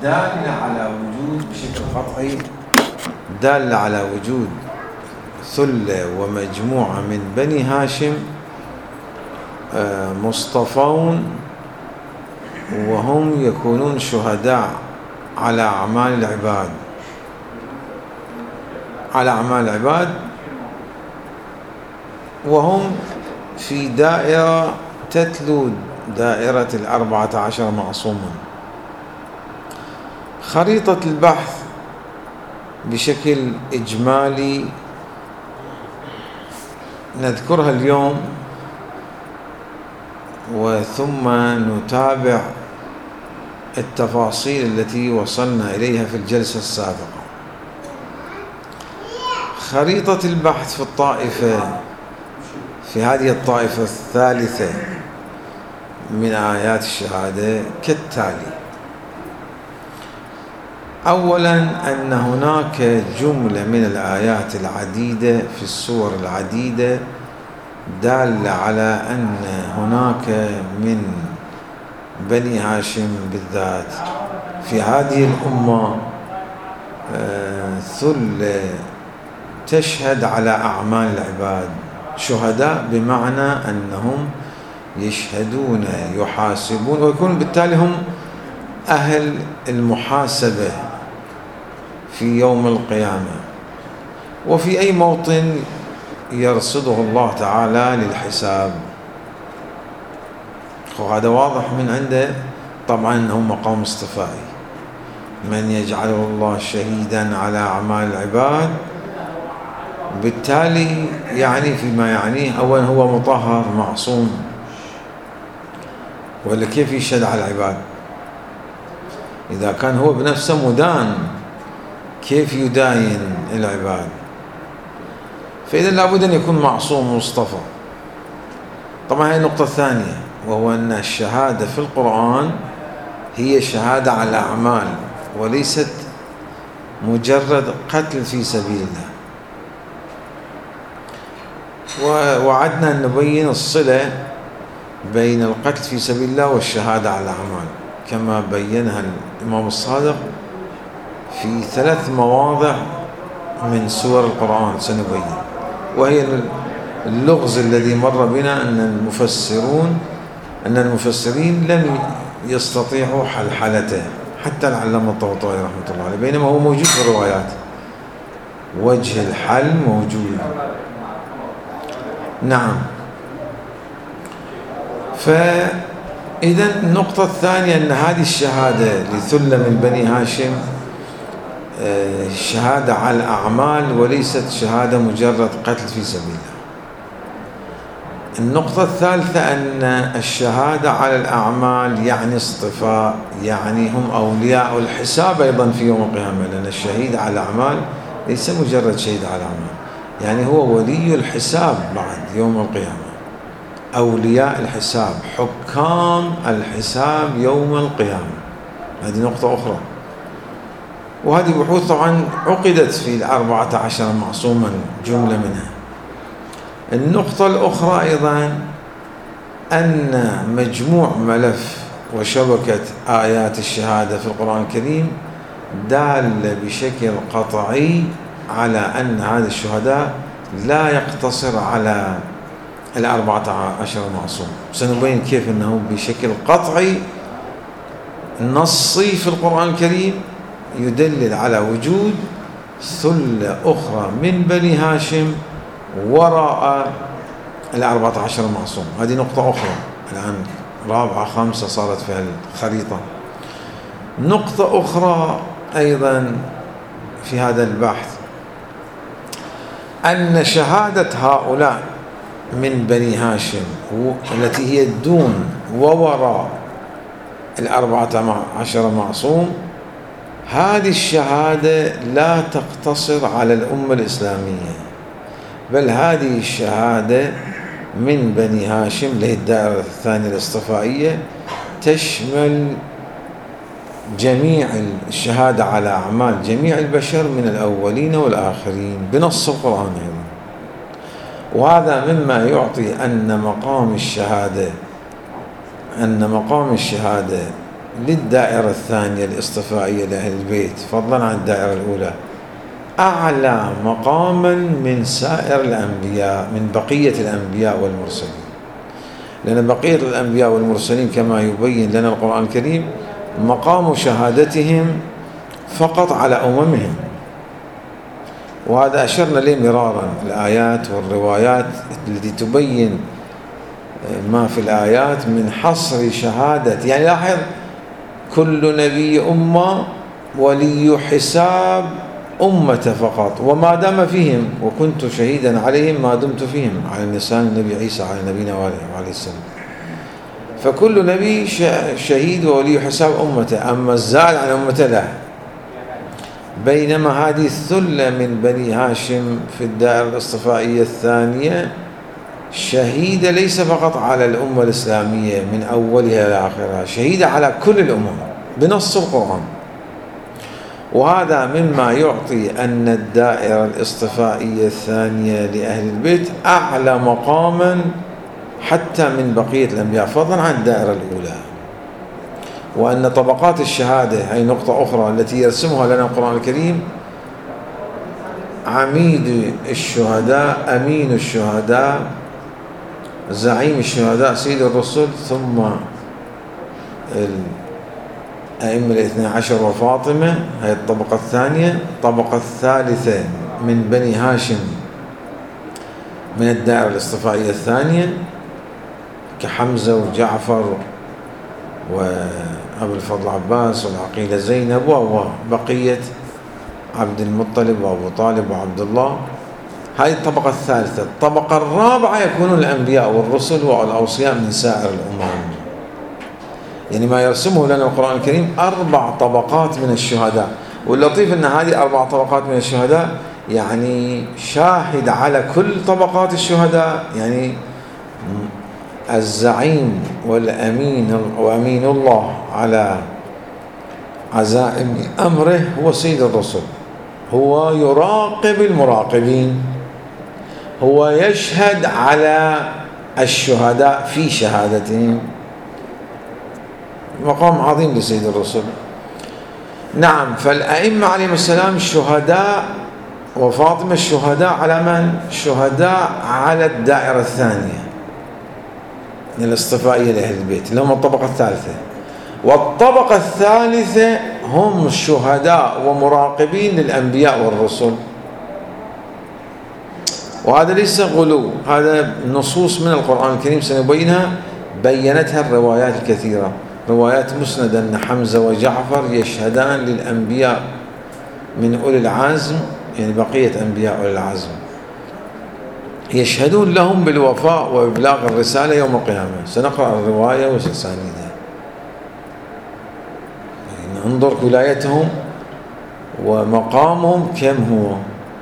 دالة على وجود بشكل قطعي، دالة على وجود ثلة ومجموعة من بني هاشم مصطفون، وهم يكونون شهداء على أعمال العباد، على أعمال العباد، وهم في دائرة تتلو دائرة 14 معصوما. خريطة البحث بشكل إجمالي نذكرها اليوم، وثم نتابع التفاصيل التي وصلنا إليها في الجلسة السابقة. خريطة البحث في الطائفة، في هذه الطائفة الثالثة من آيات الشهادة كالتالي: أولا أن هناك جملة من الآيات العديدة في السور العديدة دالة على أن هناك من بني هاشم بالذات في هذه الأمة ثلة تشهد على أعمال العباد، شهداء بمعنى أنهم يشهدون يحاسبون ويكون بالتالي هم أهل المحاسبة في يوم القيامة، وفي أي موطن يرصده الله تعالى للحساب. وهذا واضح من عنده طبعا أنه مقام اصطفائي، من يجعله الله شهيدا على أعمال العباد، بالتالي يعني فيما يعنيه أولا هو مطهر معصوم، ولا كيف يشهد على العباد؟ إذا كان هو بنفسه مدان كيف يداين العباد؟ فإذا لابد أن يكون معصوم مصطفى. طبعا هي النقطة الثانية، وهو أن الشهادة في القرآن هي شهادة على الأعمال وليست مجرد قتل في سبيل الله. ووعدنا أن نبين الصلة بين القتل في سبيل الله والشهادة على الأعمال كما بينها الإمام الصادق في 3 مواضع من سور القرآن سنبين، وهي اللغز الذي مر بنا أن المفسرين لم يستطيعوا حلحلته، حتى العلامة الطباطبائي رحمة الله عليه، بينما هو موجود في الروايات، وجه الحل موجود. نعم. فإذا النقطة الثانية أن هذه الشهادة لثلة من بني هاشم شهادة على الأعمال وليست شهادة مجرد قتل في سبيل الله. النقطة الثالثة أن الشهادة على الأعمال يعني اصطفاء، يعني هم أولياء الحساب أيضا في يوم القيامة، لأن الشهيد على الأعمال ليس مجرد شهيد على الأعمال، يعني هو ولي الحساب بعد يوم القيامة، أولياء الحساب، حكام الحساب يوم القيامة. هذه نقطة أخرى، وهذه بحوث طبعا عقدت في 14 معصوما جملة منها. النقطة الأخرى أيضا أن مجموع ملف وشبكة آيات الشهادة في القرآن الكريم دال بشكل قطعي على أن هذا الشهداء لا يقتصر على 14 معصوم. سنبين كيف أنه بشكل قطعي نصي في القرآن الكريم يدلل على وجود ثلة أخرى من بني هاشم وراء 14 معصوم. هذه نقطة أخرى الآن 4 5 صارت في الخريطة. نقطة أخرى أيضا في هذا البحث أن شهادة هؤلاء من بني هاشم التي هي دون ووراء 14 معصوم، هذه الشهادة لا تقتصر على الأمة الإسلامية، بل هذه الشهادة من بني هاشم اللي هي الدائرة الثانية الاصطفائية تشمل جميع الشهادة على أعمال جميع البشر من الأولين والآخرين بنص القرآن أيضا. وهذا مما يعطي أن مقام الشهادة للدائرة الثانية الاصطفائية لأهل البيت فضلا عن الدائرة الأولى أعلى مقاما من سائر الأنبياء، من بقية الأنبياء والمرسلين. لأن بقية الأنبياء والمرسلين كما يبين لنا القرآن الكريم مقام شهادتهم فقط على أممهم، وهذا أشرنا إليه مرارا، الآيات والروايات التي تبين ما في الآيات من حصر شهادة. يعني لاحظ كل نبي أمة ولي حساب أمة فقط، وما دام فيهم وكنت شهيدا عليهم ما دمت فيهم، على لسان النبي عيسى على نبينا وعليه السلام. فكل نبي شهيد وولي حساب أمته، أما الزائد عن أمته لا. بينما هذه الثلة من بني هاشم في الدائرة الاصطفائية الثانية شهيدة ليس فقط على الأمة الإسلامية من أولها إلى آخرها، شهيدة على كل الأمم بنص القرآن. وهذا مما يعطي أن الدائرة الاصطفائية الثانية لأهل البيت أعلى مقاما حتى من بقية الأنبياء فضلا عن الدائرة الأولى. وأن طبقات الشهادة، هي نقطة أخرى التي يرسمها لنا القرآن الكريم، عميد الشهداء، أمين الشهداء، زعيم الشهداء، سيد الرسل، ثم الأئمة الاثنى عشر وفاطمة، هي الطبقة الثانية. الطبقة الثالثة من بني هاشم من الدائرة الاصطفائية الثانية كحمزة وجعفر وأبو الفضل عباس والعقيلة زينب وبقية عبد المطلب وأبو طالب وعبد الله. هذه الطبقة الثالثة. الطبقة الرابعة يكونون الأنبياء والرسل والأوصياء من سائر الأمم. يعني ما يرسمه لنا القرآن الكريم 4 طبقات من الشهداء. واللطيف أن هذه 4 طبقات من الشهداء يعني شاهد على كل طبقات الشهداء. يعني الزعيم والأمين وأمين الله على عزائم أمره هو سيد الرسل، هو يراقب المراقبين، هو يشهد على الشهداء في شهادتهم. مقام عظيم لسيد الرسل. نعم، فالأئمة عليهم السلام الشهداء، وفاطمة الشهداء على من؟ الشهداء على الدائرة الثانية الاصطفائية لأهل البيت اللي هم الطبقة الثالثة. والطبقة الثالثة هم شهداء ومراقبين للأنبياء والرسل. وهذا ليس غلو، هذا نصوص من القرآن الكريم سنبينها، بينتها الروايات الكثيرة، روايات مسندة أن حمزة وجعفر يشهدان للأنبياء من أولي العزم، يعني بقية أنبياء أولي العزم يشهدون لهم بالوفاء وإبلاغ الرسالة يوم القيامة. سنقرأ الرواية وسنساندها، يعني ننظر ولايتهم ومقامهم كم هو.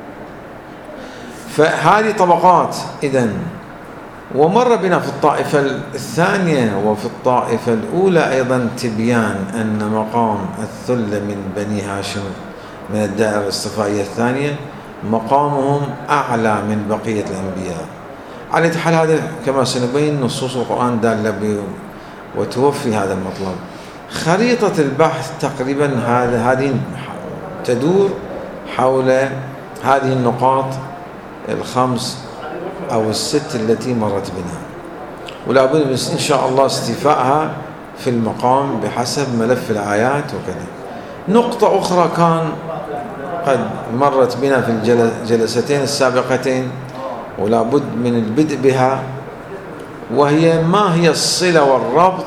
فهذه طبقات إذن. ومر بنا في الطائفة الثانية وفي الطائفة الأولى أيضا تبيان أن مقام الثلة من بني هاشم من الدائرة الاصطفائية الثانية مقامهم أعلى من بقية الأنبياء. على حال هذا كما سنبين نصوص القرآن دالة وتوفي هذا المطلب. خريطة البحث تقريبا هذه تدور حول هذه النقاط ال5 أو ال6 التي مرت بنا، ولا بد إن شاء الله استيفائها في المقام بحسب ملف الآيات وكذا. نقطة أخرى كان قد مرت بنا في الجلستين السابقتين ولا بد من البدء بها، وهي ما هي الصلة والربط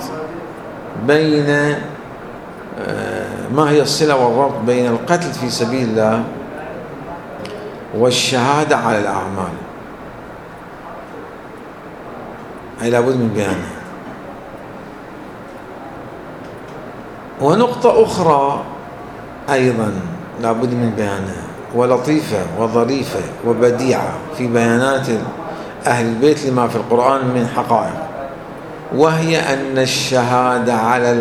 بين القتل في سبيل الله والشهادة على الأعمال. هي لابد من بيانها. ونقطة أخرى أيضا لابد من بيانها، ولطيفة وظريفة وبديعة في بيانات أهل البيت لما في القرآن من حقائق، وهي أن الشهادة على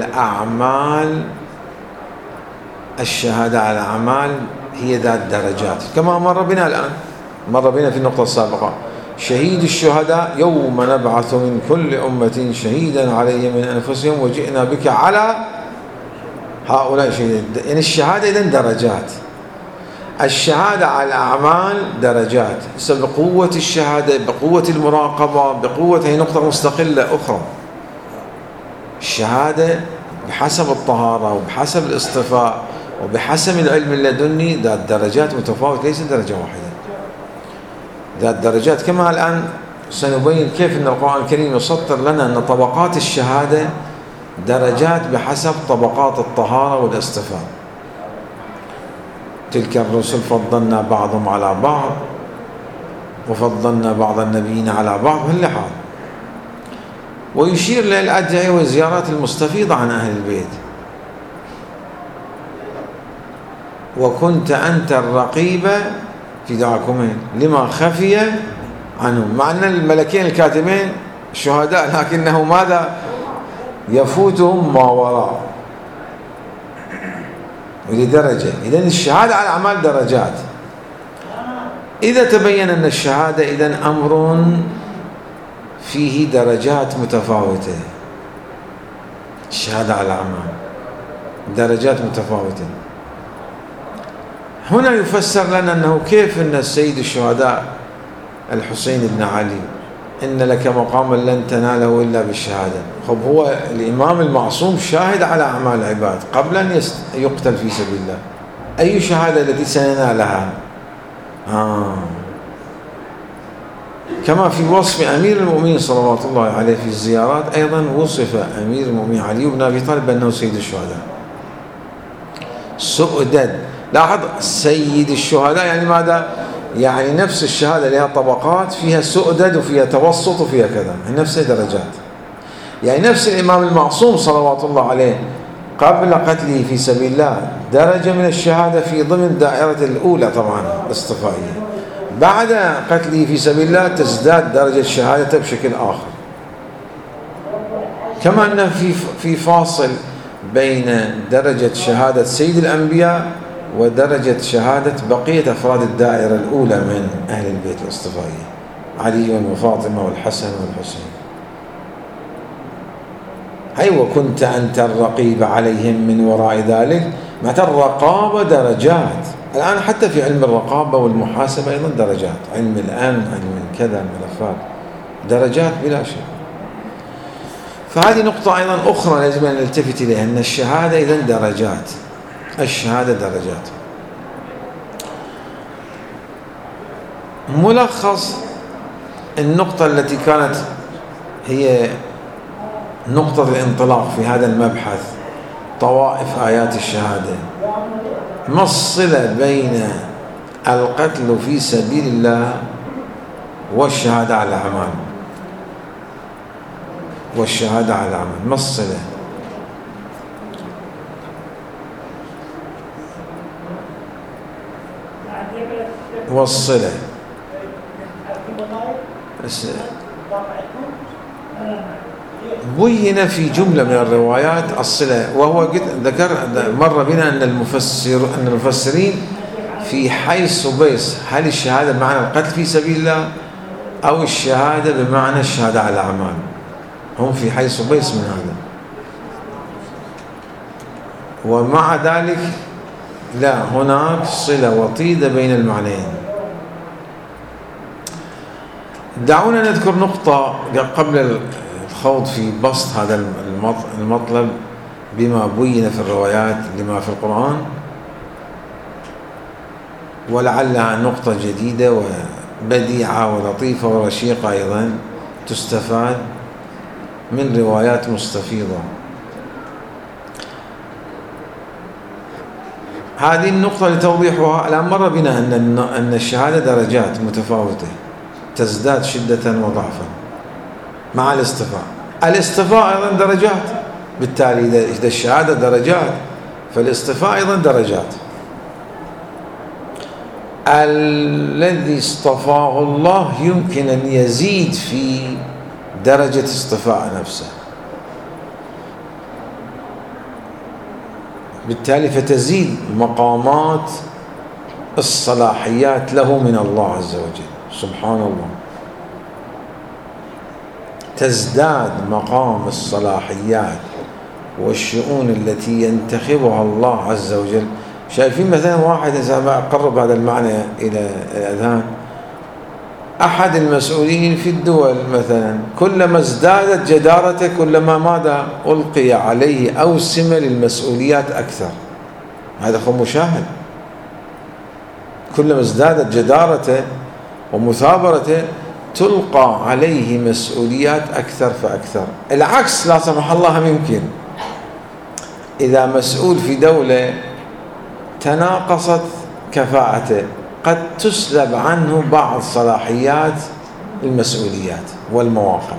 الأعمال هي ذات درجات كما مر بنا الآن، مر بنا في النقطة السابقة. شهيد الشهداء يوم نبعث من كل أمة شهيدا عليهم من أنفسهم وجئنا بك على هؤلاء شهداء. يعني الشهادة إذن درجات. الشهادة على الأعمال درجات، بقوة الشهادة، بقوة المراقبة، بقوة، هي نقطة مستقلة أخرى. الشهادة بحسب الطهارة وبحسب الاصطفاء وبحسب العلم اللدني ذات درجات متفاوتة، ليس درجة واحدة، ذات درجات. كما الآن سنبين كيف أن القرآن الكريم يسطر لنا أن طبقات الشهادة درجات بحسب طبقات الطهارة والاصطفاء. تلك الرسل فضلنا بعضهم على بعض وفضلنا بعض النبيين على بعض باللحاظ. ويشير للأدعية والزيارات المستفيضة عن أهل البيت. وكنت أنت الرقيب في دعاكمين لما خفي عنهم، مع أن الملكين الكاتبين شهداء، لكنه ماذا يفوتهم ما وراء لدرجة. إذن الشهادة على الأعمال درجات. إذا تبين أن الشهادة إذن أمر فيه درجات متفاوتة، الشهادة على الأعمال درجات متفاوتة. هنا يفسر لنا أنه كيف أن السيد الشهداء الحسين بن علي إن لك مقاما لن تناله إلا بالشهادة. خب هو الإمام المعصوم شاهد على أعمال العباد قبل أن يقتل في سبيل الله. أي شهادة التي سينالها؟ كما في وصف أمير المؤمنين صلوات الله عليه في الزيارات، أيضا وصف أمير المؤمنين علي بن أبي طالب بأنه سيد الشهداء. سؤدد، لاحظ سيد الشهداء يعني ماذا؟ يعني نفس الشهادة لها طبقات، فيها سؤدد وفيها توسط وفيها كذا، نفس درجات. يعني نفس الإمام المعصوم صلوات الله عليه قبل قتله في سبيل الله درجة من الشهادة في ضمن دائرة الأولى طبعا الاصطفائية، بعد قتله في سبيل الله تزداد درجة شهادته بشكل آخر. كما أن في فاصل بين درجة شهادة سيد الأنبياء ودرجة شهادة بقية أفراد الدائرة الأولى من أهل البيت الاصطفائية، علي وفاطمة والحسن والحسين. وكنت أنت الرقيب عليهم من وراء ذلك. معناتها الرقابة درجات. الآن حتى في علم الرقابة والمحاسبة أيضا درجات، علم الأمن، علم كذا، الملفات، درجات بلا شك. فهذه نقطة أيضا أخرى لازم أن نلتفت إليها، أن الشهادة إذن درجات، الشهادة درجات. ملخص النقطة التي كانت هي نقطة الانطلاق في هذا المبحث، طوائف آيات الشهادة. ما الصلة بين القتل في سبيل الله والشهادة على الأعمال؟ والشهادة على الأعمال ما الصلة؟ والصلة بين في جملة من الروايات الصلة، وهو قد ذكر مر بنا أن المفسرين في حيث بيس، هل الشهادة بمعنى القتل في سبيل الله أو الشهادة بمعنى الشهادة على الأعمال، هم في حيث بيس من هذا. ومع ذلك لا، هناك صلة وطيدة بين المعنيين. دعونا نذكر نقطة قبل الخوض في بسط هذا المطلب بما بين في الروايات لما في القرآن، ولعلها نقطة جديدة وبديعة ولطيفة ورشيقة أيضا تستفاد من روايات مستفيضة. هذه النقطة لتوضيحها، الآن مر بنا أن الشهادة درجات متفاوتة تزداد شدة وضعفا مع الاصطفاء. الاصطفاء أيضا درجات، بالتالي إذا الشهادة درجات فالاصطفاء أيضا درجات. الذي اصطفاه الله يمكن أن يزيد في درجة اصطفاء نفسه، بالتالي فتزيد مقامات الصلاحيات له من الله عز وجل سبحان الله، تزداد مقام الصلاحيات والشؤون التي ينتخبها الله عز وجل. شايفين مثلا واحد، إذا أقرب هذا المعنى إلى الأذهان، أحد المسؤولين في الدول مثلا كلما ازدادت جدارته كلما ماذا ألقي عليه أوسمة للمسؤوليات أكثر. هذا هو مشاهد. كلما ازدادت جدارته ومثابرته تلقى عليه مسؤوليات أكثر فأكثر. العكس لا سمح الله يمكن، إذا مسؤول في دولة تناقصت كفاءته قد تسلب عنه بعض صلاحيات المسؤوليات والمواقع.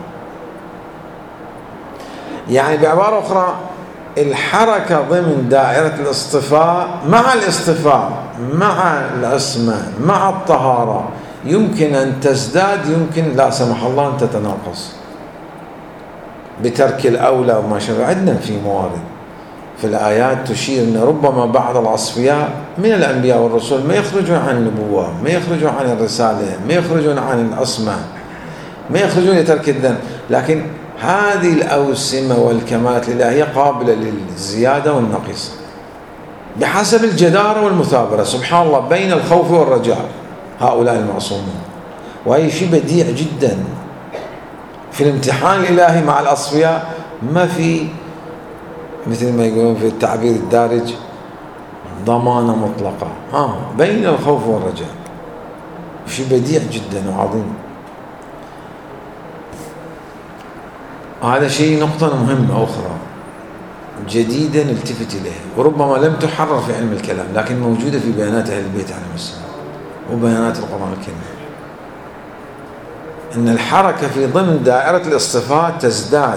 يعني بعبارة أخرى، الحركة ضمن دائرة الاصطفاء، مع الاصطفاء، مع العصمة، مع الطهارة، يمكن أن تزداد، يمكن لا سمح الله أن تتناقص بترك الأولى وما شابه. عندنا في موارد في الآيات تشير أن ربما بعض الأصفياء من الأنبياء والرسل ما يخرجون عن النبوة، ما يخرجون عن الرسالة، ما يخرجون عن العصمة، ما يخرجون لترك الذنب، لكن هذه الأوسمة والكمالات الإلهية قابلة للزيادة والنقص بحسب الجدارة والمثابرة. سبحان الله، بين الخوف والرجاء هؤلاء المعصومون. وهي شيء بديع جدا في الامتحان الإلهي مع الأصفياء. ما في مثل ما يقولون في التعبير الدارج ضمانة مطلقة، بين الخوف والرجاء. شيء بديع جدا وعظيم. هذا شيء، نقطة مهمة أخرى جديدة نلتفت إليها، وربما لم تحرر في علم الكلام، لكن موجودة في بيانات أهل البيت عليهم السلام وبيانات القرآن الكريم، أن الحركة في ضمن دائرة الاصطفاء تزداد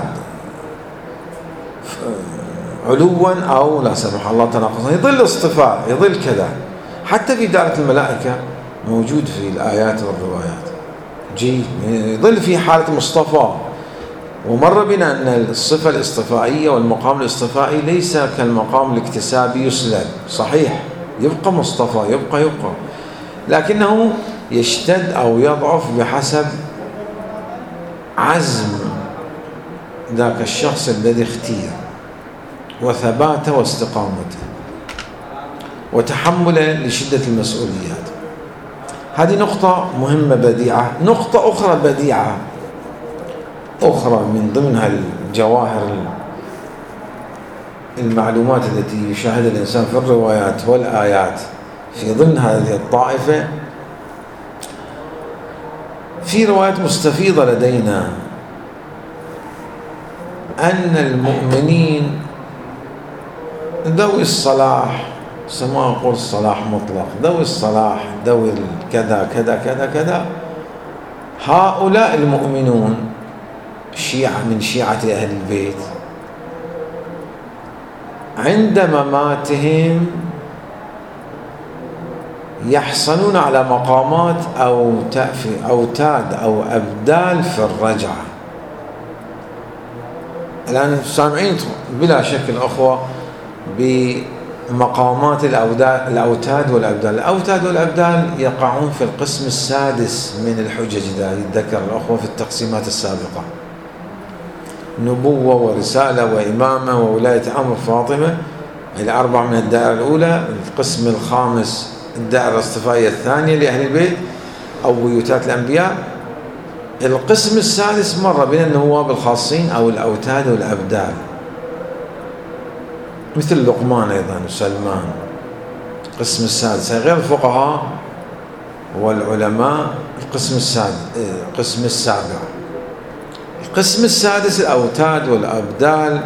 علوا أو لا سمح الله تناقصا. يظل اصطفاء، يظل كذا، حتى في دائرة الملائكة موجود في الآيات والروايات. جيد، يظل في حالة مصطفى. ومر بنا أن الصفة الاصطفائية والمقام الاصطفائي ليس كالمقام الاكتسابي يسلب، صحيح يبقى مصطفى، يبقى لكنه يشتد أو يضعف بحسب عزم ذاك الشخص الذي اختير، وثباته واستقامته وتحمله لشدة المسؤوليات. هذه نقطة مهمة بديعة. نقطة أخرى بديعة أخرى من ضمنها الجواهر المعلومات التي يشاهدها الإنسان في الروايات والآيات في ضمن هذه الطائفة. في روايات مستفيضة لدينا أن المؤمنين ذوي الصلاح، سماه نقول الصلاح مطلق، ذوي الصلاح، ذوي كذا كذا كذا كذا، هؤلاء المؤمنون شيعة من شيعة أهل البيت عند مماتهم يحصلون على مقامات أو أوتاد أو أبدال في الرجعة. الآن سامعين بلا شك الأخوة بمقامات الأوتاد والأبدال. الأوتاد والأبدال يقعون في القسم السادس من الحجج، إذا يتذكر الأخوة في التقسيمات السابقة: نبوة ورسالة وإمامة وولاية أمر فاطمة، الأربع من الدائرة الأولى. القسم الخامس الدائرة الاصطفائية الثانية لأهل البيت أو بيوتات الأنبياء. القسم السادس مر بين النواب الخاصين أو الأوتاد والأبدال، مثل لقمان أيضا وسلمان. القسم السادس غير الفقهاء والعلماء. القسم السابع. القسم السادس الأوتاد والأبدال،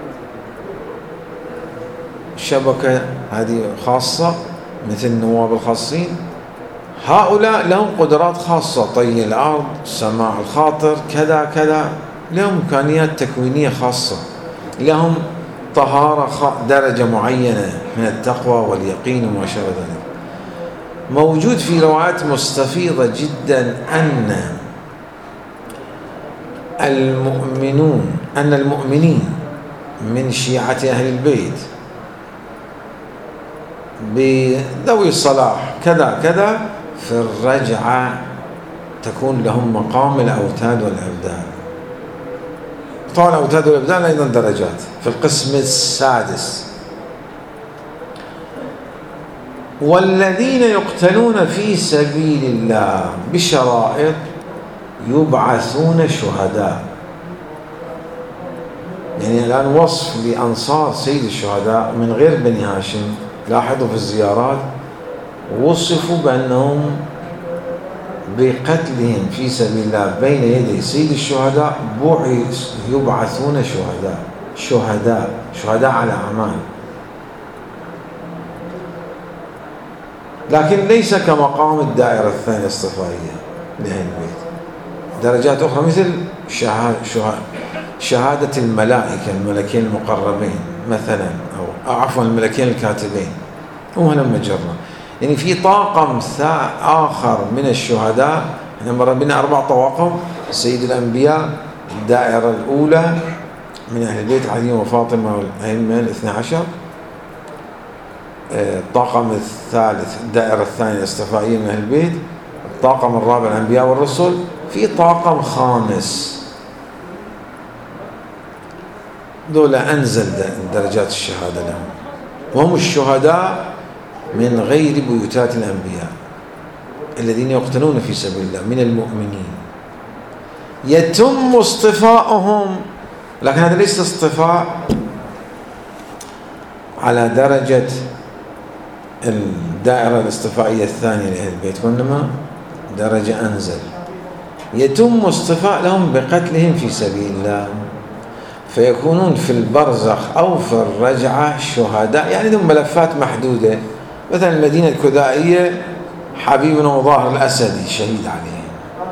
شبكة هذه خاصة مثل النواب الخاصين. هؤلاء لهم قدرات خاصة، طي الأرض، سماع الخاطر، كذا كذا، لهم إمكانيات تكوينية خاصة، لهم طهارة درجة معينة من التقوى واليقين وما شابه ذلك. موجود في روايات مستفيضة جدا أن المؤمنين من شيعة أهل البيت بذوي الصلاح كذا كذا في الرجعة تكون لهم مقام الأوتاد والأبدال. طبعا الأوتاد والأبدان أيضا درجات في القسم السادس. والذين يقتلون في سبيل الله بشرائط يبعثون شهداء. يعني الآن وصف لأنصار سيد الشهداء من غير بني هاشم، لاحظوا في الزيارات وصفوا بأنهم بقتلهم في سبيل الله بين يدي سيد الشهداء يبعثون شهداء على أعمال، لكن ليس كمقام الدائرة الثانية الاصطفائية لأهل البيت. درجات أخرى مثل شهادة الملكين المقربين مثلا، أو عفوا الملكين الكاتبين، وهنا مجرة. يعني في طاقم آخر من الشهداء. احنا مر بنا 4 طواقم: سيد الأنبياء، الدائرة الأولى من أهل البيت علي وفاطمة والأئمة ال12، الطاقم الثالث الدائرة الثانية الاصطفائية من أهل البيت، الطاقم الرابع الأنبياء والرسل، في طاقم خامس دول أنزل درجات الشهادة لهم، وهم الشهداء من غير بيوتات الأنبياء الذين يقتلون في سبيل الله من المؤمنين. يتم اصطفاؤهم، لكن هذا ليس اصطفاء على درجة الدائرة الاصطفائية الثانية لأهل البيت، وإنما درجة أنزل. يتم اصطفاء لهم بقتلهم في سبيل الله، فيكونون في البرزخ أو في الرجعة شهداء. يعني لهم ملفات محدودة، مثلا المدينة الكذائية حبيبنا وظاهر الأسدي شهيد عليه،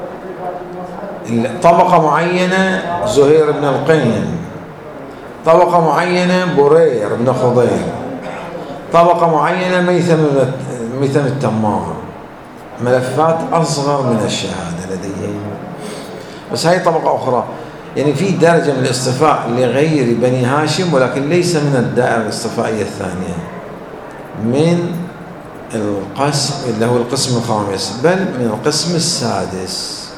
طبقة معينة زهير بن القين، طبقة معينة برير بن خضير، طبقة معينة ميثم التمار. ملفات أصغر من الشهادة لديهم، بس هاي طبقة أخرى. يعني في درجة من الاصطفاء لغير بني هاشم، ولكن ليس من الدائرة الاصطفائية الثانية، من القسم اللي هو القسم الخامس، بل من القسم السادس.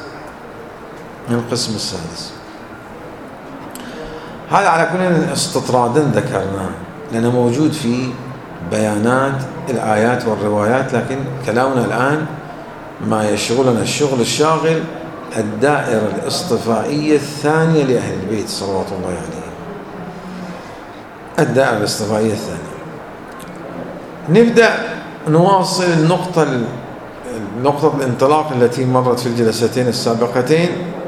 هذا على كل استطرادا ذكرناه لأنه موجود في بيانات الآيات والروايات، لكن كلامنا الآن ما يشغلنا الشغل الشاغل الدائرة الاصطفائية الثانية لأهل البيت صلوات الله عليهم. الدائرة الاصطفائية الثانية. نبدأ نواصل نقطة الانطلاق التي مرت في الجلستين السابقتين،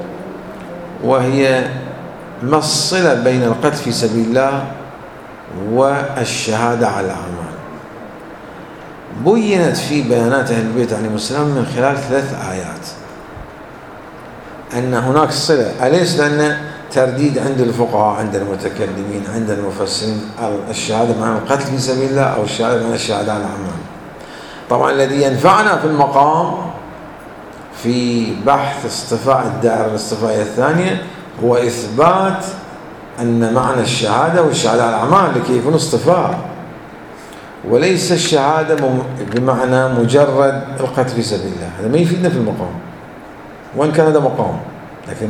وهي ما الصلة بين القتل في سبيل الله والشهادة على الأعمال. بينت في بيانات أهل البيت عليهم السلام من خلال 3 آيات أن هناك صلة. أليس لأن ترديد عند الفقهاء، عند المتكلمين، عند المفسرين الشهادة مع القتل في سبيل الله أو الشهادة مع الشهادة على الأعمال. طبعا الذي ينفعنا في المقام في بحث اصطفاء الدائرة الاصطفائية الثانية هو إثبات أن معنى الشهادة والشهادة على الأعمال لكي يكون اصطفاء، وليس الشهادة بمعنى مجرد القتل في سبيل الله. هذا ما يفيدنا في المقام، وإن كان هذا مقام، لكن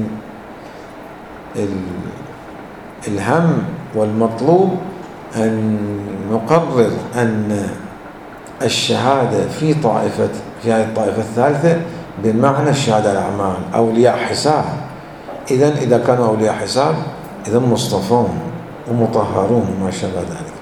الهم والمطلوب أن نقرر أن الشهادة في هذه الطائفة الثالثة بمعنى الشهادة على الأعمال، أولياء حساب. إذا كانوا أولياء حساب إذا مصطفون ومطهرون وما شابه ذلك.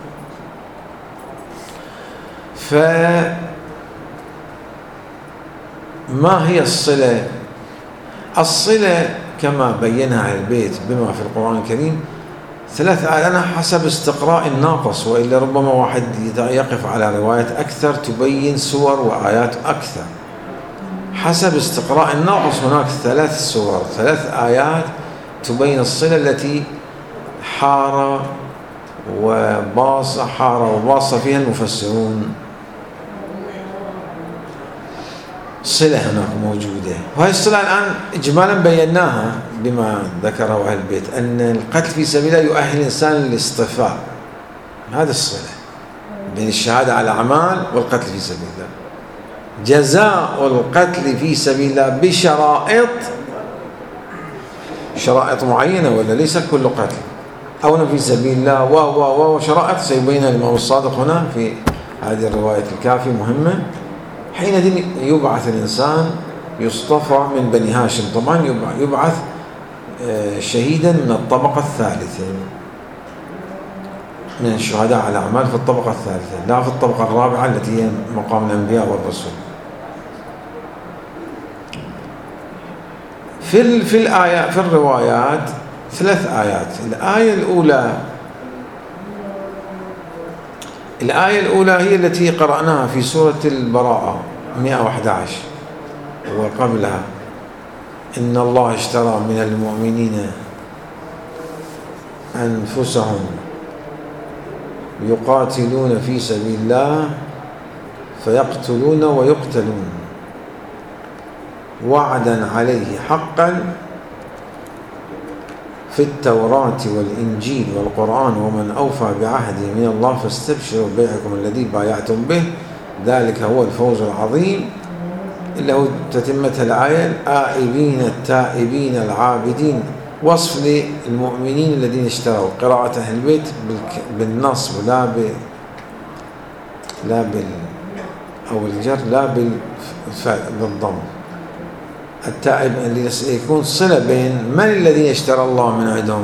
فما هي الصلة؟ الصلة كما بينها أهل البيت بما في القرآن الكريم 3 آيات. أنا حسب استقراء الناقص، وإلا ربما واحد يقف على روايات أكثر تبين سور وآيات أكثر. حسب استقراء الناقص هناك 3 سور، 3 آيات تبين الصلة التي حار وباص فيها المفسرون. صلة هناك موجودة، وهي الصلة الآن إجمالا بيناها بما ذكره أهل البيت، أن القتل في سبيل الله يؤهل الإنسان للاصطفاء. هذا الصلة بين الشهادة على الأعمال والقتل في سبيل الله. جزاء القتل في سبيل الله بشرائط شرائط معينة ولا ليس كل قتل، أو في سبيل الله وشرائط سيبينها الإمام الصادق هنا في هذه الرواية الكافي مهمة. حينئذ يبعث الإنسان يصطفى من بني هاشم، طبعا يبعث شهيدا من الطبقة الثالثة، من الشهداء على الأعمال في الطبقة الثالثة، لا في الطبقة الرابعة التي هي مقام الأنبياء والرسل. في الآيات في الروايات 3 آيات. الآية الأولى هي التي قرأناها في سورة البراءة 111 وقبلها: إن الله اشترى من المؤمنين أنفسهم يقاتلون في سبيل الله فيقتلون ويقتلون وعدا عليه حقا في التوراة والإنجيل والقرآن ومن أوفى بعهده من الله فاستبشروا ببيعكم الذي بايعتم به ذلك هو الفوز العظيم. اللي هو تتمة الآية: الآئبين التائبين العابدين، وصف للمؤمنين الذين اشتروا. قراءة أهل البيت بالنصب لا أو الجر لا بالضم. التائب اللي يكون صلة بين من الذين اشترى الله من عندهم،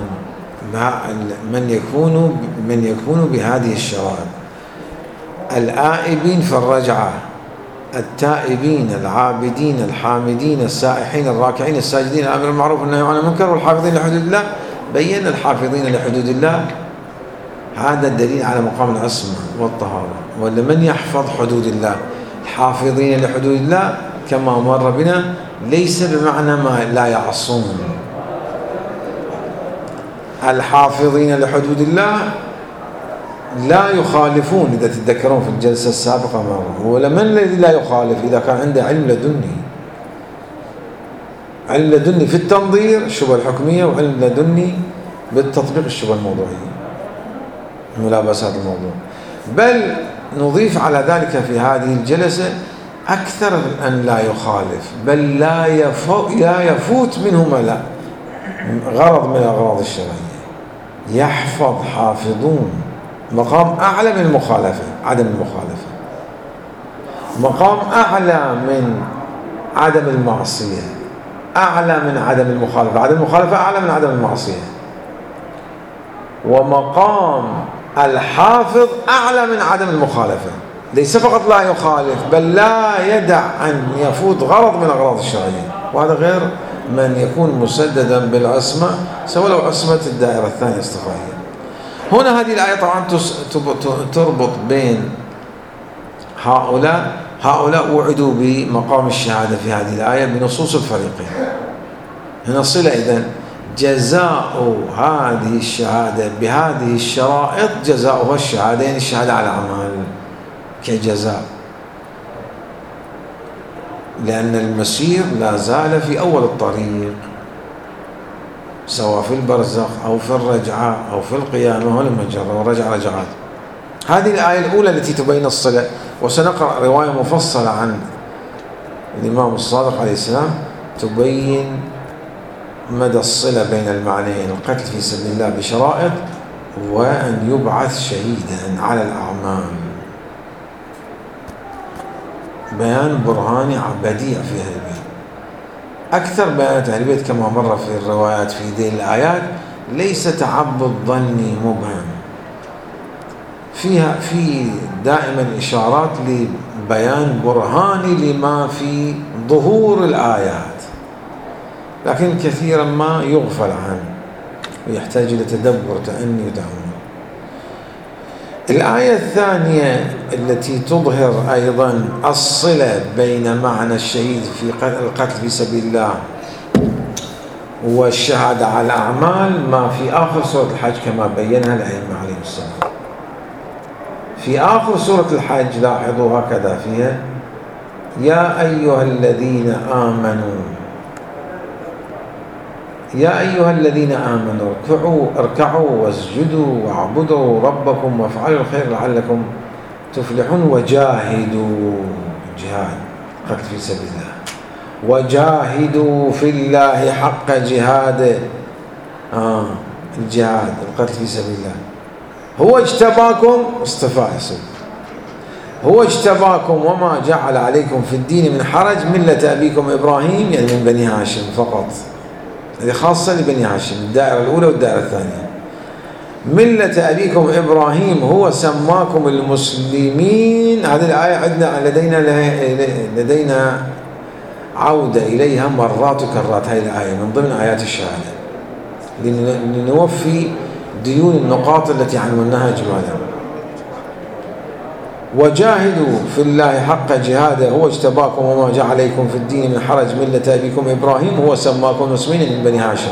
من يكون بهذه الشرائط. الآئبين في الرجعة، التائبين العابدين الحامدين السائحين الراكعين الساجدين الآمرين بالمعروف والنهي عن المنكر والحافظين لحدود الله. بين الحافظين لحدود الله، هذا الدليل على مقام العصمة والطهارة. ولمن يحفظ حدود الله، الحافظين لحدود الله كما مر بنا ليس بمعنى ما لا يعصون. الحافظين لحدود الله لا يخالفون، إذا تتذكرون في الجلسة السابقة مرة. ولمن الذي لا يخالف؟ إذا كان عنده علم لدني في التنظير الشبهة الحكمية، وعلم لدني بالتطبيق الشبهة الموضوعية، ملابسات الموضوع. بل نضيف على ذلك في هذه الجلسة أكثر من أن لا يخالف، بل لا يفوت منه غرض من الأغراض الشرعية. يحفظ حافظون، مقام أعلى من المخالفة، عدم المخالفة، مقام أعلى من عدم المعصية، أعلى من عدم المخالفة، عدم المخالفة أعلى من عدم المعصية. ومقام الحافظ أعلى من عدم المخالفة، ليس فقط لا يخالف بل لا يدع أن يفوت غرض من الأغراض الشرعية. وهذا غير من يكون مسددا بالعصمة، سواء لو عصمة الدائرة الثانية الاصطفائية. هنا هذه الآية طبعا تربط بين هؤلاء وعدوا بمقام الشهادة في هذه الآية بنصوص الفريقين. هنا صلة. إذن جزاء هذه الشهادة بهذه الشرائط جزاؤها الشهادة، يعني الشهادة على الأعمال كجزاء، لأن المسير لا زال في أول الطريق، سواء في البرزخ أو في الرجعة أو في القيامة والمجرة والرجعة رجعات. هذه الآية الأولى التي تبين الصلة. وسنقرأ رواية مفصلة عن الإمام الصادق عليه السلام تبين مدى الصلة بين المعنيين: القتل في سبيل الله بشرائط، وأن يبعث شهيدا على الأعمال. بيان برهاني بديع في أهل البيت. أكثر بيانات أهل البيت كما مر في الروايات في ذيل الآيات ليس تعبد ظني مبهم، فيها دائما إشارات لبيان برهاني لما في ظهور الآيات، لكن كثيرا ما يغفل عنه ويحتاج إلى تدبر تأني وتأمل. الآية الثانية التي تظهر أيضا الصلة بين معنى الشهيد في القتل في سبيل الله والشهادة على الأعمال ما في آخر سورة الحج كما بينها الأئمة عليهم السلام. في آخر سورة الحج لاحظوا هكذا فيها: يا أيها الذين آمنوا اركعوا واسجدوا واعبدوا ربكم وافعلوا الخير لعلكم تفلحون وجاهدوا، جهاد قتل في سبيل الله، وجاهدوا في الله حق جهاده الجهاد، القتل في سبيل الله. هو اجتباكم، اصطفاء يصير. هو اجتباكم وما جعل عليكم في الدين من حرج ملة أبيكم إبراهيم، يعني من بني هاشم فقط. هذه خاصة لبني هاشم، الدائرة الأولى والدائرة الثانية. ملة أبيكم إبراهيم هو سماكم المسلمين. هذه الآية عندنا لدينا عودة إليها مرات وكرات. هذه الآية من ضمن آيات الشهادة لنوفي ديون النقاط التي عنوناها إجمالا. وجاهدوا في الله حق جهاده هو اجتباكم وما جعل عليكم في الدين من حرج ملة أبيكم إبراهيم هو سماكم المسلمين من بني هاشم.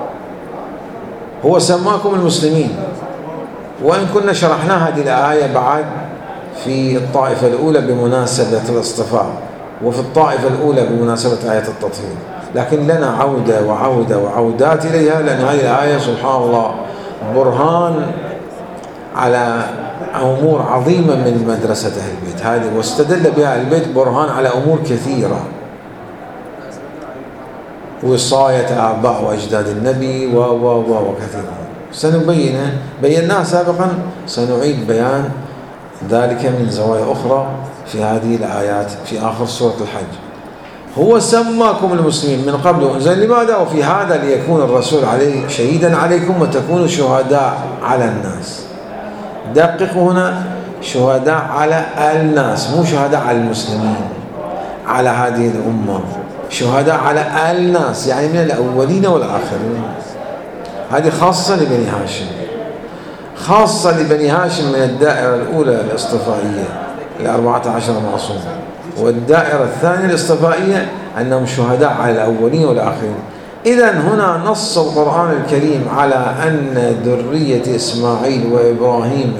هو سماكم المسلمين. وإن كنا شرحنا هذه الآية بعد في الطائفة الأولى بمناسبة الاصطفاء، وفي الطائفة الأولى بمناسبة آية التطهير، لكن لنا عودة وعودة وعودات إليها، لأن هذه الآية سبحان الله برهان على أمور عظيمة من مدرسة أهل البيت هذه، واستدل بها أهل البيت برهان على أمور كثيرة. وصاية آباء وأجداد النبي وكثيرا بيناها سابقا، سنعيد بيان ذلك من زوايا أخرى في هذه الآيات في آخر سورة الحج. هو سماكم المسلمين من قبل وأنزل. لماذا؟ وفي هذا ليكون الرسول عليه شهيدا عليكم وتكونوا شهداء على الناس. دققوا هنا، شهداء على الناس، مو شهداء على المسلمين، على هذه الأمة. شهداء على الناس يعني من الأولين والآخرين. هذه خاصة لبني هاشم، خاصة لبني هاشم من الدائرة الأولى الاصطفائية 14 معصوم، والدائرة الثانية الاصطفائية أنهم شهداء على الأولين والآخرين. إذن هنا نص القرآن الكريم على أن ذرية إسماعيل وإبراهيم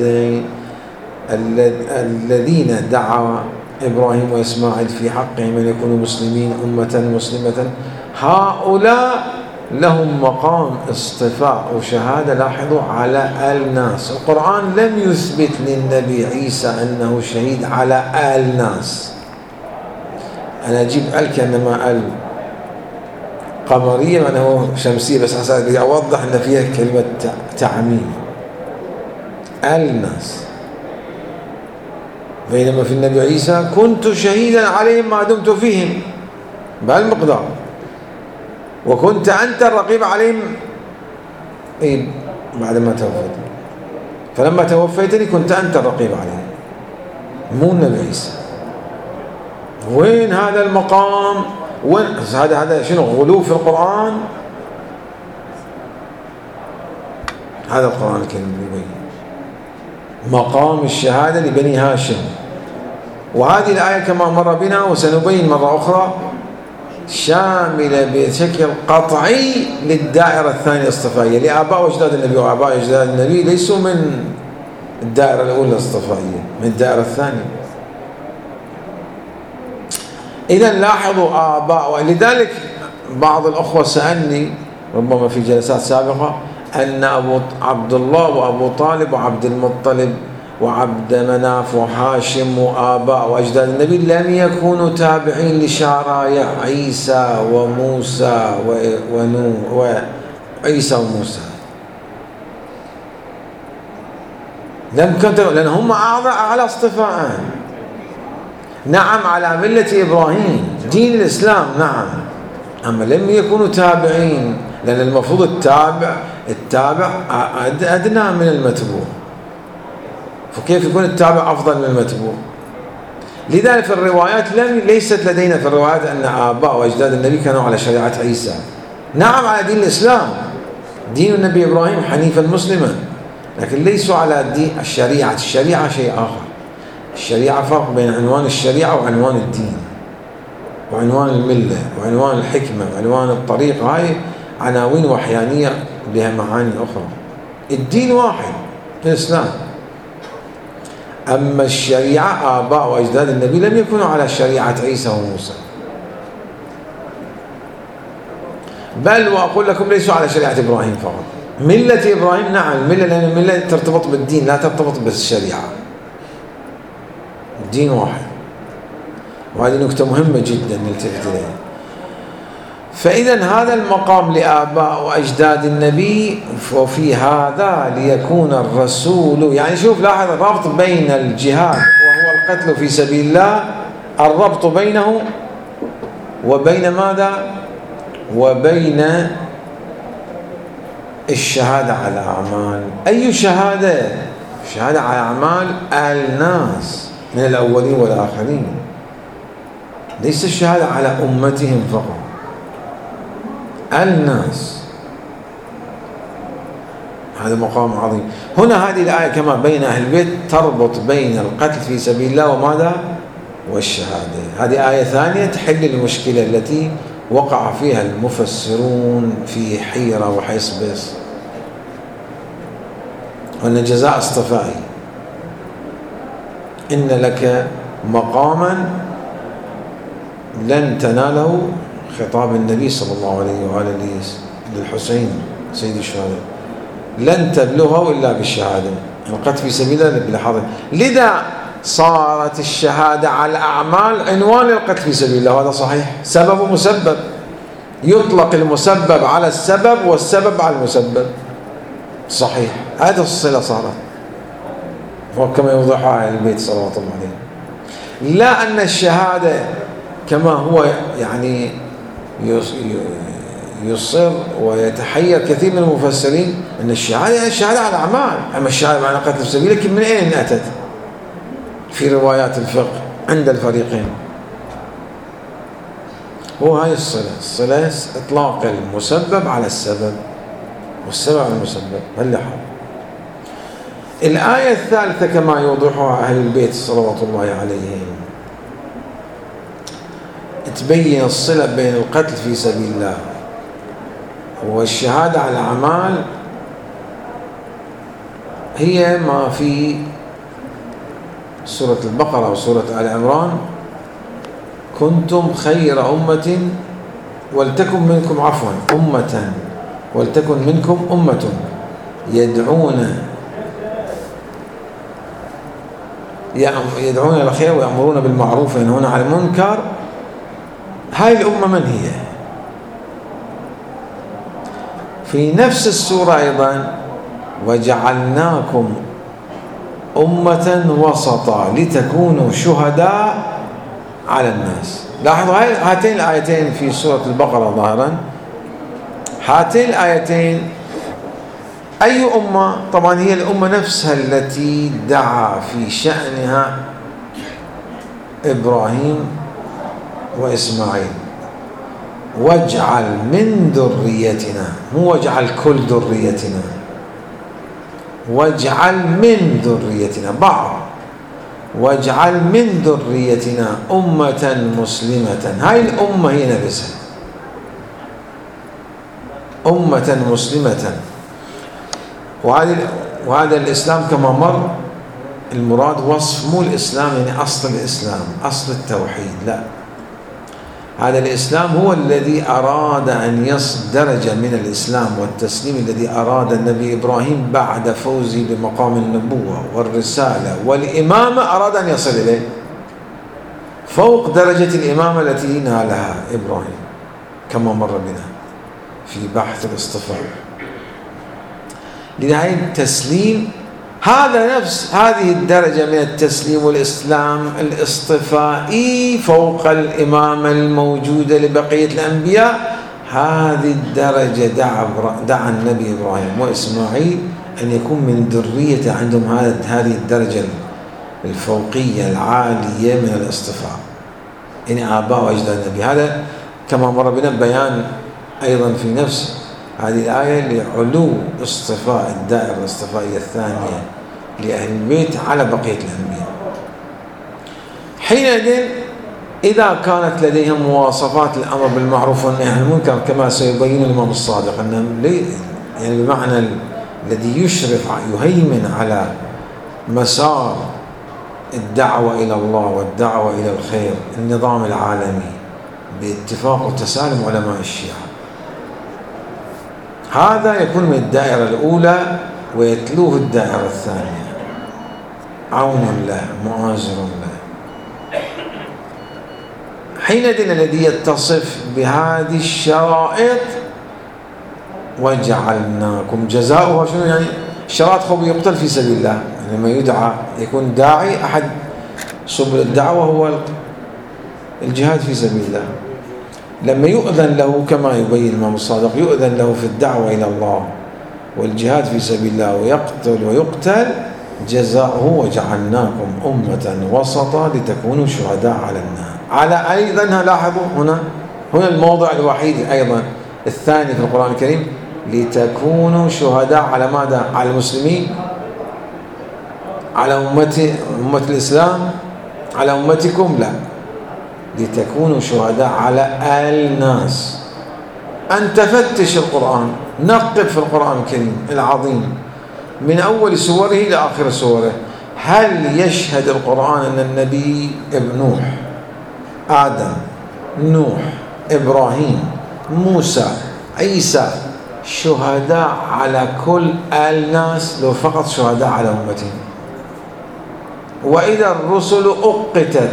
الذين دعا إبراهيم وإسماعيل في حقهم أن يكونوا مسلمين أمة مسلمة، هؤلاء لهم مقام اصطفاء وشهادة. لاحظوا على الناس. القرآن لم يثبت للنبي عيسى أنه شهيد على الناس. أنا أجيب كأنما قمرية وأنه شمسية، بس عشان أوضح أن فيها كلمة تعميم. الناس. بينما في النبي عيسى كنت شهيدا عليهم ما دمت فيهم، بهالمقدار. وكنت أنت الرقيب عليهم بعد ما توفيت. فلما توفيتني كنت أنت الرقيب عليهم، مو النبي عيسى. وين هذا المقام؟ وين هذا شنو غلو في القرآن؟ هذا القرآن الكريم يبين مقام الشهادة لبني هاشم. وهذه الآية كما مر بنا وسنبين مرة أخرى شاملة بشكل قطعي للدائرة الثانية الاصطفائية، لآباء وأجداد النبي. وآباء وأجداد النبي ليسوا من الدائرة الأولى الاصطفائية، من الدائرة الثانية. إذن لاحظوا آباء. ولذلك بعض الأخوة سألني ربما في جلسات سابقة أن عبد الله وأبو طالب وعبد المطلب وعبد مناف وحاشم وآباء وأجداد النبي لم يكونوا تابعين لشرائع عيسى وموسى ونوح وعيسى وموسى. لأن هم أعلى اصطفاء. نعم على ملة إبراهيم دين الإسلام، نعم، أما لم يكونوا تابعين، لأن المفروض التابع أدنى من المتبوع، فكيف يكون التابع أفضل من المتبوع؟ لذلك في الروايات ليست لدينا في الروايات أن آباء وأجداد النبي كانوا على شريعة عيسى. نعم على دين الإسلام، دين النبي إبراهيم حنيفا مسلما، لكن ليسوا على دين الشريعة. الشريعة شيء آخر. الشريعة فرق بين عنوان الشريعة وعنوان الدين وعنوان الملة وعنوان الحكمة وعنوان الطريقة. هاي عناوين وحيانية بها معاني أخرى. الدين واحد في الإسلام. أما الشريعة آباء وأجداد النبي لم يكونوا على شريعة عيسى وموسى، بل وأقول لكم ليسوا على شريعة إبراهيم فقط. ملة إبراهيم نعم الملة، لأن الملة ترتبط بالدين لا ترتبط بالشريعة. الدين واحد، وهذه نكتة مهمة جدا نلتفت إليها. فإذا هذا المقام لآباء وأجداد النبي، وفي هذا ليكون الرسول، يعني شوف لاحظ الربط بين الجهاد وهو القتل في سبيل الله، الربط بينه وبين ماذا؟ وبين الشهادة على أعمال. أي شهادة؟ شهادة على أعمال الناس من الأولين والآخرين، ليس الشهادة على أمتهم فقط، الناس. هذا مقام عظيم. هنا هذه الآية كما بين أهل البيت تربط بين القتل في سبيل الله وماذا؟ والشهادة. هذه آية ثانية تحل المشكلة التي وقع فيها المفسرون في حيرة وحيصبص، وأن جزاء اصطفائي. إن لك مقاما لن تناله، خطاب النبي صلى الله عليه وآله للحسين سيد الشهداء، لن تبلغه إلا بالشهادة، القتل في سبيل الله بالحظ. لذا صارت الشهادة على الأعمال عنوان للقتل في سبيل الله، وهذا صحيح. سبب ومسبب، يطلق المسبب على السبب والسبب على المسبب، صحيح. هذه الصلة صارت، وكما يوضحها أهل البيت صلوات الله عليهم. لا أن الشهادة كما هو يعني يصر ويتحير كثير من المفسرين أن الشهادة الشهادة على الأعمال، أما الشهادة على قتل في سبيل الله من أين أتت في روايات الفقه عند الفريقين؟ وهي الصلة إطلاق المسبب على السبب والسبب على المسبب. هاللحظة الآية الثالثة كما يوضحها أهل البيت صلوات الله عليهم تبين الصلة بين القتل في سبيل الله والشهادة على الأعمال، هي ما في سورة البقرة وسورة آل عمران: كنتم خير أمة ولتكن منكم أمة ولتكن منكم أمة يدعون إلى الخير ويأمرون بالمعروف وينهون عن المنكر. هاي الأمة من هي؟ في نفس السورة أيضا: وجعلناكم أمة وسطا لتكونوا شهداء على الناس. لاحظوا هاتين الآيتين في سورة البقرة ظاهرا، هاتين الآيتين أي أمة؟ طبعا هي الأمة نفسها التي دعا في شأنها إبراهيم وإسماعيل: واجعل من ذريتنا، مو واجعل كل ذريتنا، واجعل من ذريتنا بعض، واجعل من ذريتنا أمة مسلمة. هاي الأمة هي نفسها أمة مسلمة. وهذا الإسلام كما مر، المراد وصف مو الإسلام يعني أصل الإسلام، أصل التوحيد، لا، هذا الإسلام هو الذي أراد أن يصل درجة من الإسلام والتسليم الذي أراد النبي إبراهيم بعد فوزه بمقام النبوة والرسالة والإمامة، أراد أن يصل إليه فوق درجة الإمامة التي نالها إبراهيم كما مر بنا في بحث الاصطفاء. لذلك التسليم هذا نفس هذه الدرجة من التسليم والإسلام الاصطفائي فوق الإمامة الموجودة لبقية الأنبياء. هذه الدرجة دعا النبي إبراهيم وإسماعيل أن يكون من ذريته عندهم هذه الدرجة الفوقية العالية من الاصطفاء، يعني آباء وأجداد النبي. هذا كما مر بنا بيان أيضا في نفس هذه الآية لعلو اصطفاء الدائرة الاصطفائية الثانية لأهل البيت على بقية الأنبياء. حينئذ إذا كانت لديهم مواصفات الأمر بالمعروف والنهي عن المنكر كما سيبين الإمام الصادق، أنهم يعني بمعنى الذي يشرف يهيمن على مسار الدعوة إلى الله والدعوة إلى الخير، النظام العالمي باتفاق وتسالم علماء الشيعة، هذا يكون من الدائرة الأولى ويتلوه الدائرة الثانية، عون له مؤازر له. حينئذ الذي يتصف بهذه الشرائط وجعلناكم جزاؤه شنو يعني؟ الشرائط خب يقتل في سبيل الله، يعني لما يدعى يكون داعي، أحد سبل الدعوة هو الجهاد في سبيل الله. لما يؤذن له كما يبين الإمام الصادق، يؤذن له في الدعوة إلى الله والجهاد في سبيل الله ويقتل ويقتل، جزاؤه وجعلناكم أمة وسطا لتكونوا شهداء على الناس. على أيضا لاحظوا هنا الموضع الوحيد أيضا الثاني في القرآن الكريم، لتكونوا شهداء على ماذا؟ على المسلمين، على أمة الإسلام، على أمتكم؟ لا، لتكونوا شهداء على الناس. أن تفتش القرآن، نقب في القرآن الكريم العظيم من أول سوره إلى آخر سوره، هل يشهد القرآن أن النبي ابن نوح، آدم، نوح، إبراهيم، موسى، عيسى شهداء على كل الناس لو فقط شهداء على أمتهم؟ وإذا الرسل أقتت،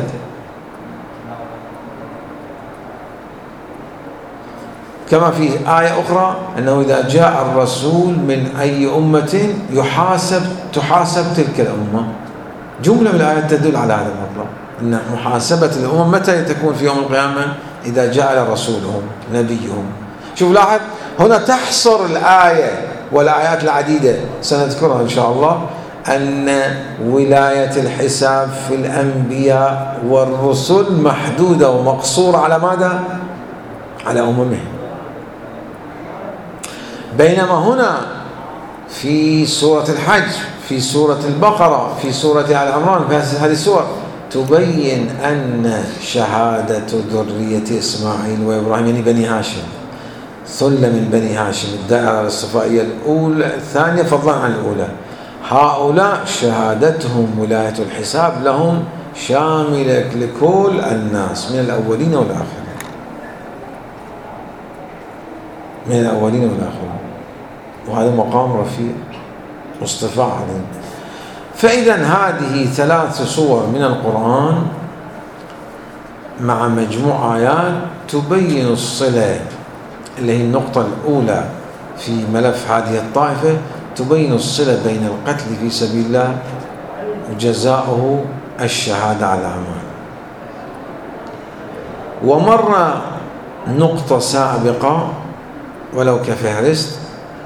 كما في آية أخرى أنه إذا جاء الرسول من أي أمة تحاسب تلك الأمة. جملة من الآيات تدل على هذا المطلب، أن محاسبة الأمم متى تكون؟ في يوم القيامة إذا جاء رسولهم نبيهم. شوف لاحظ هنا تحصر الآية والآيات العديدة سنذكرها إن شاء الله، أن ولاية الحساب في الأنبياء والرسل محدودة ومقصورة على ماذا؟ على أممهم. بينما هنا في سورة الحج، في سورة البقرة، في سورة آل عمران، في هذه السور تبين أن شهادة ذرية إسماعيل وإبراهيم يعني بني هاشم، ثلة من بني هاشم، الدائرة الاصطفائية الأولى الثانية فضلا عن الأولى، هؤلاء شهادتهم ولاية الحساب لهم شاملة لكل الناس من الأولين والآخرين، من الأولين والآخرين، وهذا مقام رفيع واصطفاء عظيم. فإذا هذه 3 سور من القرآن مع مجموع آيات تبين الصلة، اللي هي النقطة الأولى في ملف هذه الطائفة، تبين الصلة بين القتل في سبيل الله وجزاؤه الشهادة على الأعمال. ومر نقطة سابقة ولو كفهرست،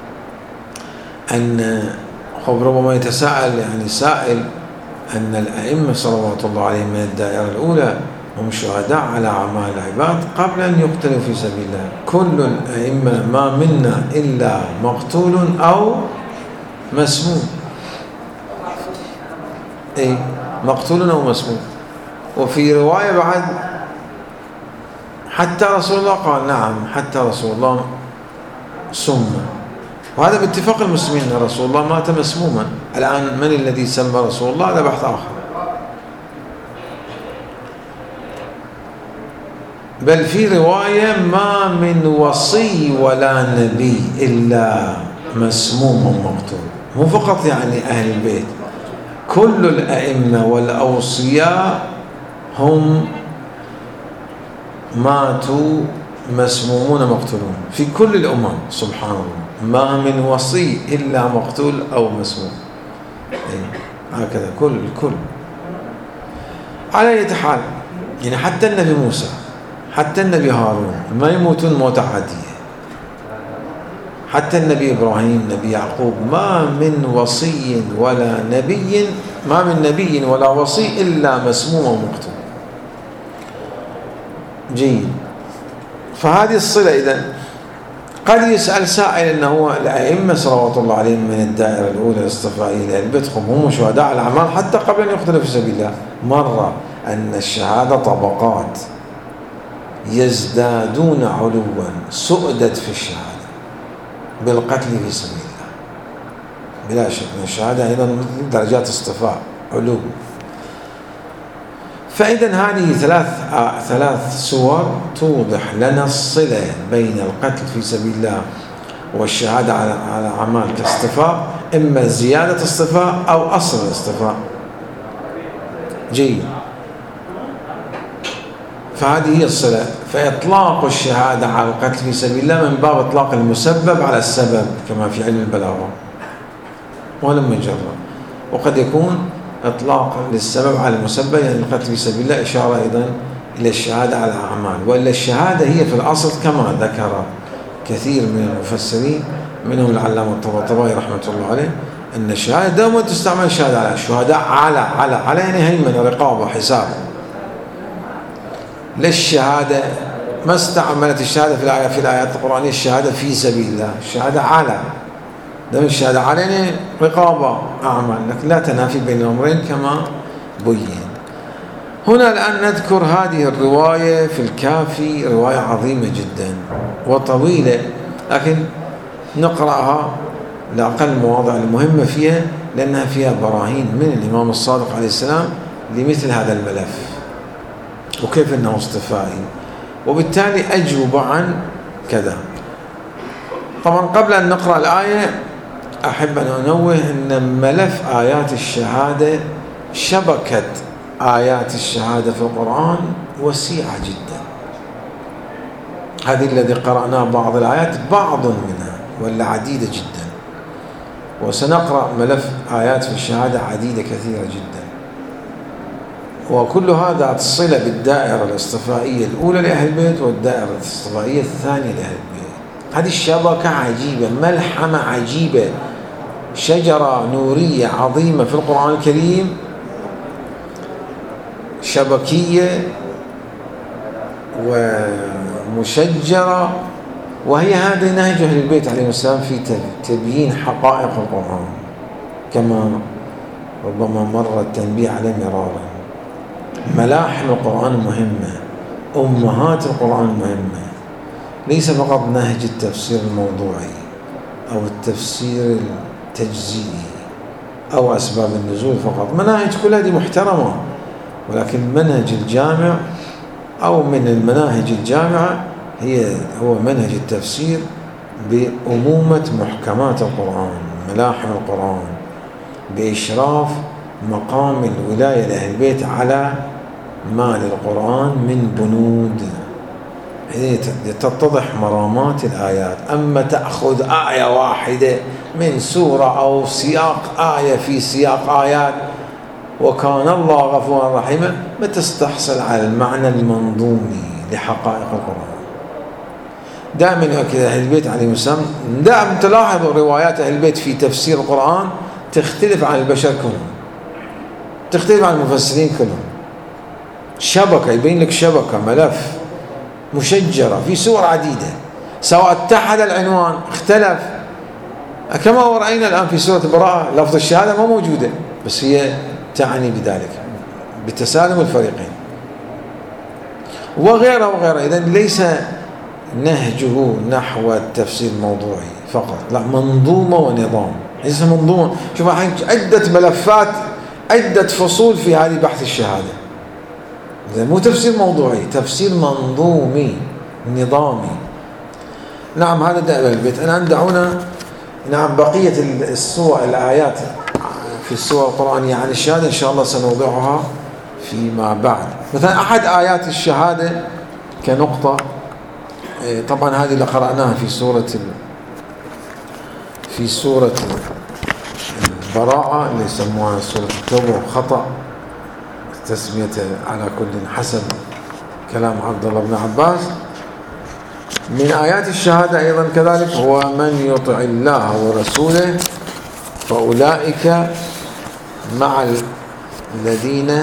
أن ربما يتساءل يعني سائل أن الأئمة صلوات الله عليهم من الدائرة الأولى هم شهداء على أعمال العباد قبل أن يقتلوا في سبيل الله. كل الأئمة ما منا إلا مقتول أو مسموم، أي مقتول أو مسموم. وفي رواية بعد حتى رسول الله، قال نعم حتى رسول الله سم، وهذا باتفاق المسلمين أن رسول الله مات مسموما. الآن من الذي سمى رسول الله؟ هذا بحث آخر. بل في رواية ما من وصي ولا نبي إلا مسموم ومقتول، مو فقط يعني أهل البيت، كل الأئمة والأوصياء هم ماتوا مسمومون مقتولون في كل الأمم. سبحان الله، ما من وصي إلا مقتول أو مسموم، هكذا كل على أي حال. يعني حتى النبي موسى، حتى النبي هارون ما يموتون موتة عادية، حتى النبي إبراهيم، نبي يعقوب، ما من وصي ولا نبي، ما من نبي ولا وصي إلا مسموم ومقتول. جيد. فهذه الصلة إذن قد يسأل سائل أنه الأئمة صلوات الله عليهم من الدائرة الأولى الاصطفائية لعلبتهم هم شهداء على الأعمال حتى قبل أن يقتلوا في سبيل الله. مرة أن الشهادة طبقات يزدادون علوا، سؤدت في الشهادة بالقتل في سبيل الله بلا شك. الشهادة أيضا درجات اصطفاء علو. فإذا هذه ثلاث سور توضح لنا الصلة بين القتل في سبيل الله والشهادة على أعمال كاصطفاء، إما زيادة اصطفاء أو أصل اصطفاء. جيد. فهذه هي الصلة. فإطلاق الشهادة على القتل في سبيل الله من باب إطلاق المسبب على السبب كما في علم البلاغة ولم مجرد. وقد يكون إطلاق للسبب على المسبب، يعني القتل في سبيل الله إشارة أيضا إلى الشهادة على الأعمال. وإلا الشهادة هي في الأصل كما ذكر كثير من المفسرين منهم العلامة الطباطبائي رحمة الله عليه أن الشهادة دوما تستعمل الشهادة على الشهداء على يعني هيمنة رقابة حساب. للشهادة ما استعملت الشهادة في الآيات القرآنية الشهادة في سبيل الله، الشهادة على دم الشهادة على يعني رقابة أعمال، لكن لا تنافي بين الأمرين كما بين. هنا الآن نذكر هذه الرواية في الكافي، رواية عظيمة جدا وطويلة، لكن نقرأها لأقل المواضع المهمة فيها لأنها فيها براهين من الإمام الصادق عليه السلام لمثل هذا الملف وكيف أنه اصطفائي، وبالتالي أجوب عن كذا. طبعا قبل أن نقرأ الآية أحب أن أنوه أن ملف آيات الشهادة، شبكة آيات الشهادة في القرآن وسيعة جدا. هذه الذي قرأناه بعض الآيات بعض منها ولا عديدة جدا، وسنقرأ ملف آيات في الشهادة عديدة كثيرة جدا، وكل هذا صلة بالدائرة الاصطفائية الأولى لأهل البيت والدائرة الاصطفائية الثانية لأهل البيت. هذه الشبكة عجيبة، ملحمة عجيبة، شجرة نورية عظيمة في القرآن الكريم، شبكية ومشجرة، وهي هذا نهج أهل البيت عليهم السلام في تبيين حقائق القرآن كما ربما مر التنبيه عليه مرارا. ملاحم القرآن مهمة، أمهات القرآن مهمة، ليس فقط نهج التفسير الموضوعي أو التفسير التجزئي أو أسباب النزول فقط. مناهج كل هذه محترمة، ولكن منهج الجامع أو من المناهج الجامعة هو منهج التفسير بأمومة محكمات القرآن، ملاحم القرآن، بإشراف مقام الولاية لأهل البيت على ما للقرآن من بنود، تتضح مرامات الآيات. أما تأخذ آية واحدة من سورة أو سياق آية في سياق آيات وكان الله غفورا رحيما، ما تستحصل على المعنى المنظومي لحقائق القرآن. دائما يؤكد أهل البيت عليهم السلام، دائما تلاحظ روايات أهل البيت في تفسير القرآن تختلف عن البشر كلهم، تختلف عن المفسرين كلهم. شبكة، يبين لك شبكة، ملف، مشجرة في سور عديدة، سواء اتحد العنوان اختلف، كما ورأينا الآن في سورة البراءة لفظ الشهادة ما موجودة، بس هي تعني بذلك بتسالم الفريقين وغيره وغيره. إذن ليس نهجه نحو التفسير الموضوعي فقط، لا، منظومة ونظام، ليس منظومة. شوف عدة ملفات، عدة فصول في هذه بحث الشهادة. إذن مو تفسير موضوعي، تفسير منظومي نظامي. نعم، هذا دائما البيت. الآن دعونا نعم بقية السور، الآيات في السور القرآنية عن الشهادة إن شاء الله سنوضعها فيما بعد. مثلا أحد آيات الشهادة كنقطة، طبعا هذه اللي قرأناها في سورة البراءة اللي يسموها سورة التوبة، خطأ تسمية على كل حسب كلام عبد الله بن عباس. من آيات الشهادة أيضا كذلك هو من يطع الله ورسوله فأولئك مع الذين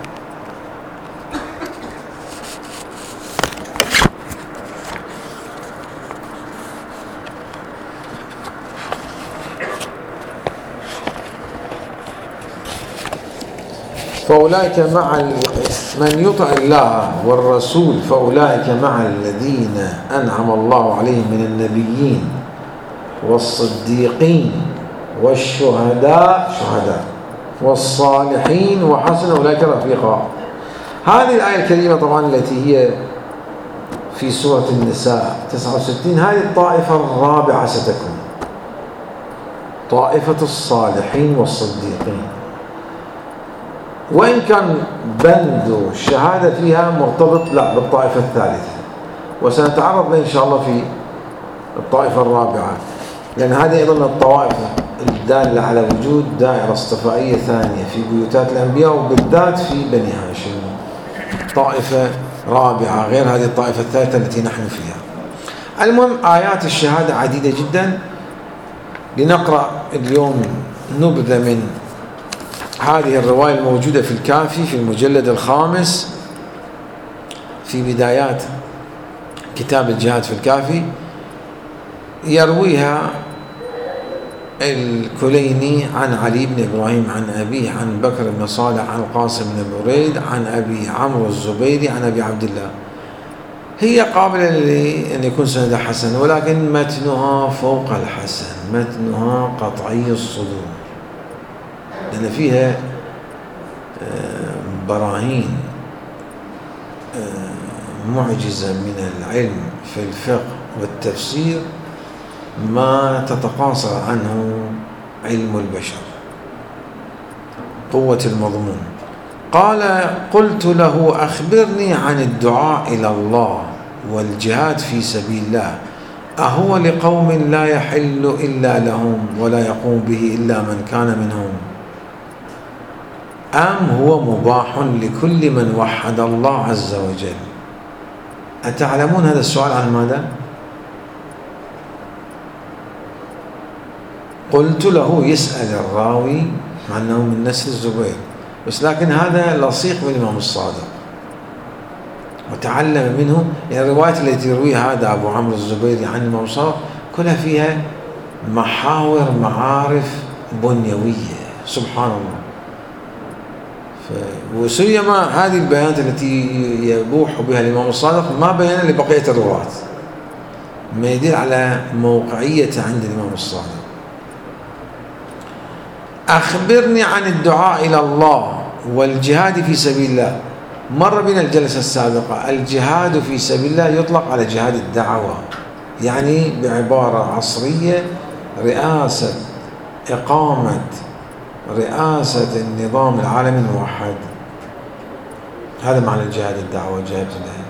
من يطع الله والرسول فأولئك مع الذين أنعم الله عليهم من النبيين والصديقين والشهداء والصالحين وحسن أولئك رفيقا. هذه الآية الكريمة طبعا التي هي في سورة النساء 69، هذه الطائفة الرابعة ستكون طائفة الصالحين والصديقين. وإن كان بند الشهادة فيها مرتبط لا بالطائفة الثالثة، وسنتعرض له إن شاء الله في الطائفة الرابعة، لأن هذه أيضا من الطوائف الدالة على وجود دائرة اصطفائية ثانية في بيوتات الأنبياء وبالذات في بني هاشم، طائفة رابعة غير هذه الطائفة الثالثة التي نحن فيها. المهم آيات الشهادة عديدة جدا. لنقرأ اليوم نبذة من هذه الرواية الموجودة في الكافي في المجلد الخامس في بدايات كتاب الجهاد في الكافي. يرويها الكليني عن علي بن إبراهيم عن أبيه عن بكر بن صالح عن القاسم بن بريد عن أبي عمرو الزبيري عن أبي عبد الله. هي قابلة لأن يكون سندها حسن، ولكن متنها فوق الحسن، متنها قطعي الصدور، لأن فيها براهين معجزة من العلم في الفقه والتفسير ما تتقاصر عنه علم البشر، قوة المضمون. قال: قلت له: أخبرني عن الدعاء إلى الله والجهاد في سبيل الله، أهو لقوم لا يحل إلا لهم ولا يقوم به إلا من كان منهم، أم هو مباح لكل من وحد الله عز وجل؟ أتعلمون هذا السؤال عن ماذا؟ قلت له، يسأل الراوي مع أنه من نسل الزبير، بس لكن هذا لصيق بالإمام الصادق وتعلم منه. يعني الروايات التي يرويها هذا أبو عمرو الزبيري عن الإمام الصادق كلها فيها محاور معارف بنيوية، سبحان الله. وسيما هذه البيانات التي يبوح بها الإمام الصادق ما بينها لبقية الرواة، ما يدل على موقعية عند الإمام الصادق. أخبرني عن الدعاء إلى الله والجهاد في سبيل الله. مر بنا الجلسة السابقة الجهاد في سبيل الله يطلق على جهاد الدعوة، يعني بعبارة عصرية إقامة رئاسة النظام العالمي الموحد. هذا معنى الجهاد الدعوة، جهاد الله،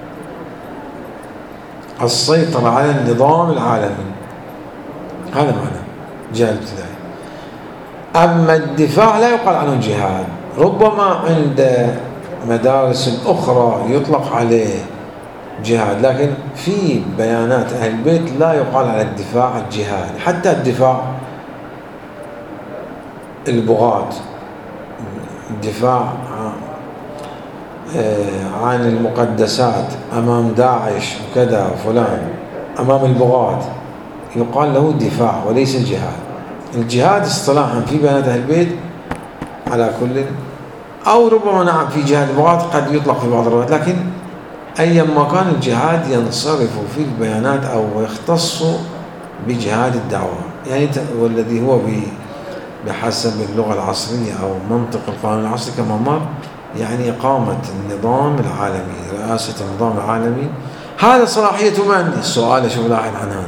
السيطرة على النظام العالمي، هذا معنى جهاد الله. أما الدفاع لا يقال عنه جهاد، ربما عند مدارس أخرى يطلق عليه جهاد، لكن في بيانات أهل البيت لا يقال على الدفاع الجهاد. حتى الدفاع البغاة، الدفاع عن المقدسات أمام داعش وكذا وفلان، أمام البغاة، يقال له دفاع وليس جهاد. الجهاد اصطلاحا في بيانات أهل البيت على كل، أو ربما نعم في جهاد البغاة قد يطلق في بعض الروايات، لكن أيما كان الجهاد ينصرف في البيانات أو يختص بجهاد الدعوة، يعني والذي هو بحسب اللغة العصرية أو منطق القانون العصري كما مر، يعني إقامة النظام العالمي، رئاسة النظام العالمي. هذا صلاحية من؟ السؤال شوف لاحظ عن هذا،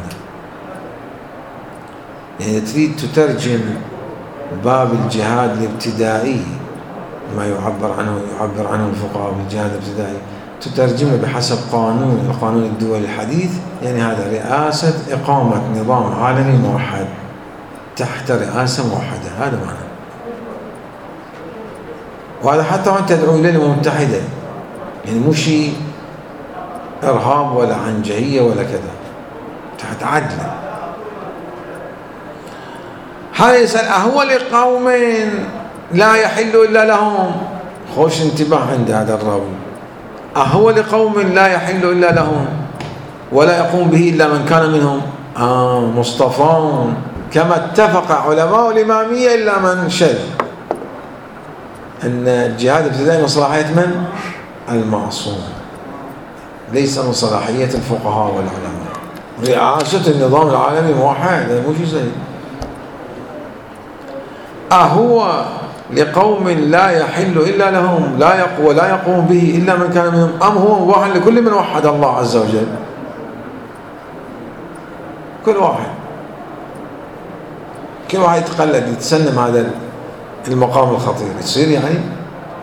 يعني تريد تترجم باب الجهاد الابتدائي ما يعبر عنه الفقهاء بالجهاد الابتدائي، تترجمه بحسب القانون الدولي الحديث، يعني هذا رئاسة إقامة نظام عالمي موحد تحت رئاسة موحدة، هذا معنى. وهذا حتى وأنت تدعو إليه الأمم المتحدة، يعني مو شيء إرهاب ولا عنجهية ولا كذا، تحت عدل. هذا يسأل: أهو لقوم لا يحل إلا لهم؟ خوش انتباه عند هذا الراوي، أهو لقوم لا يحل إلا لهم ولا يقوم به إلا من كان منهم؟ مصطفون كما اتفق علماء الإمامية إلا من شذ، أن الجهاد الابتدائي من صلاحية من؟ المعصوم، ليس من صلاحية الفقهاء والعلماء. رئاسة النظام العالمي موحد، هذا مو شيء زين. أهو لقوم لا يحل إلا لهم ولا يقوم به إلا من كان منهم، أم هو مباح لكل من وحد الله عز وجل؟ كل واحد يتقلد يتسلم هذا المقام الخطير، يصير يعني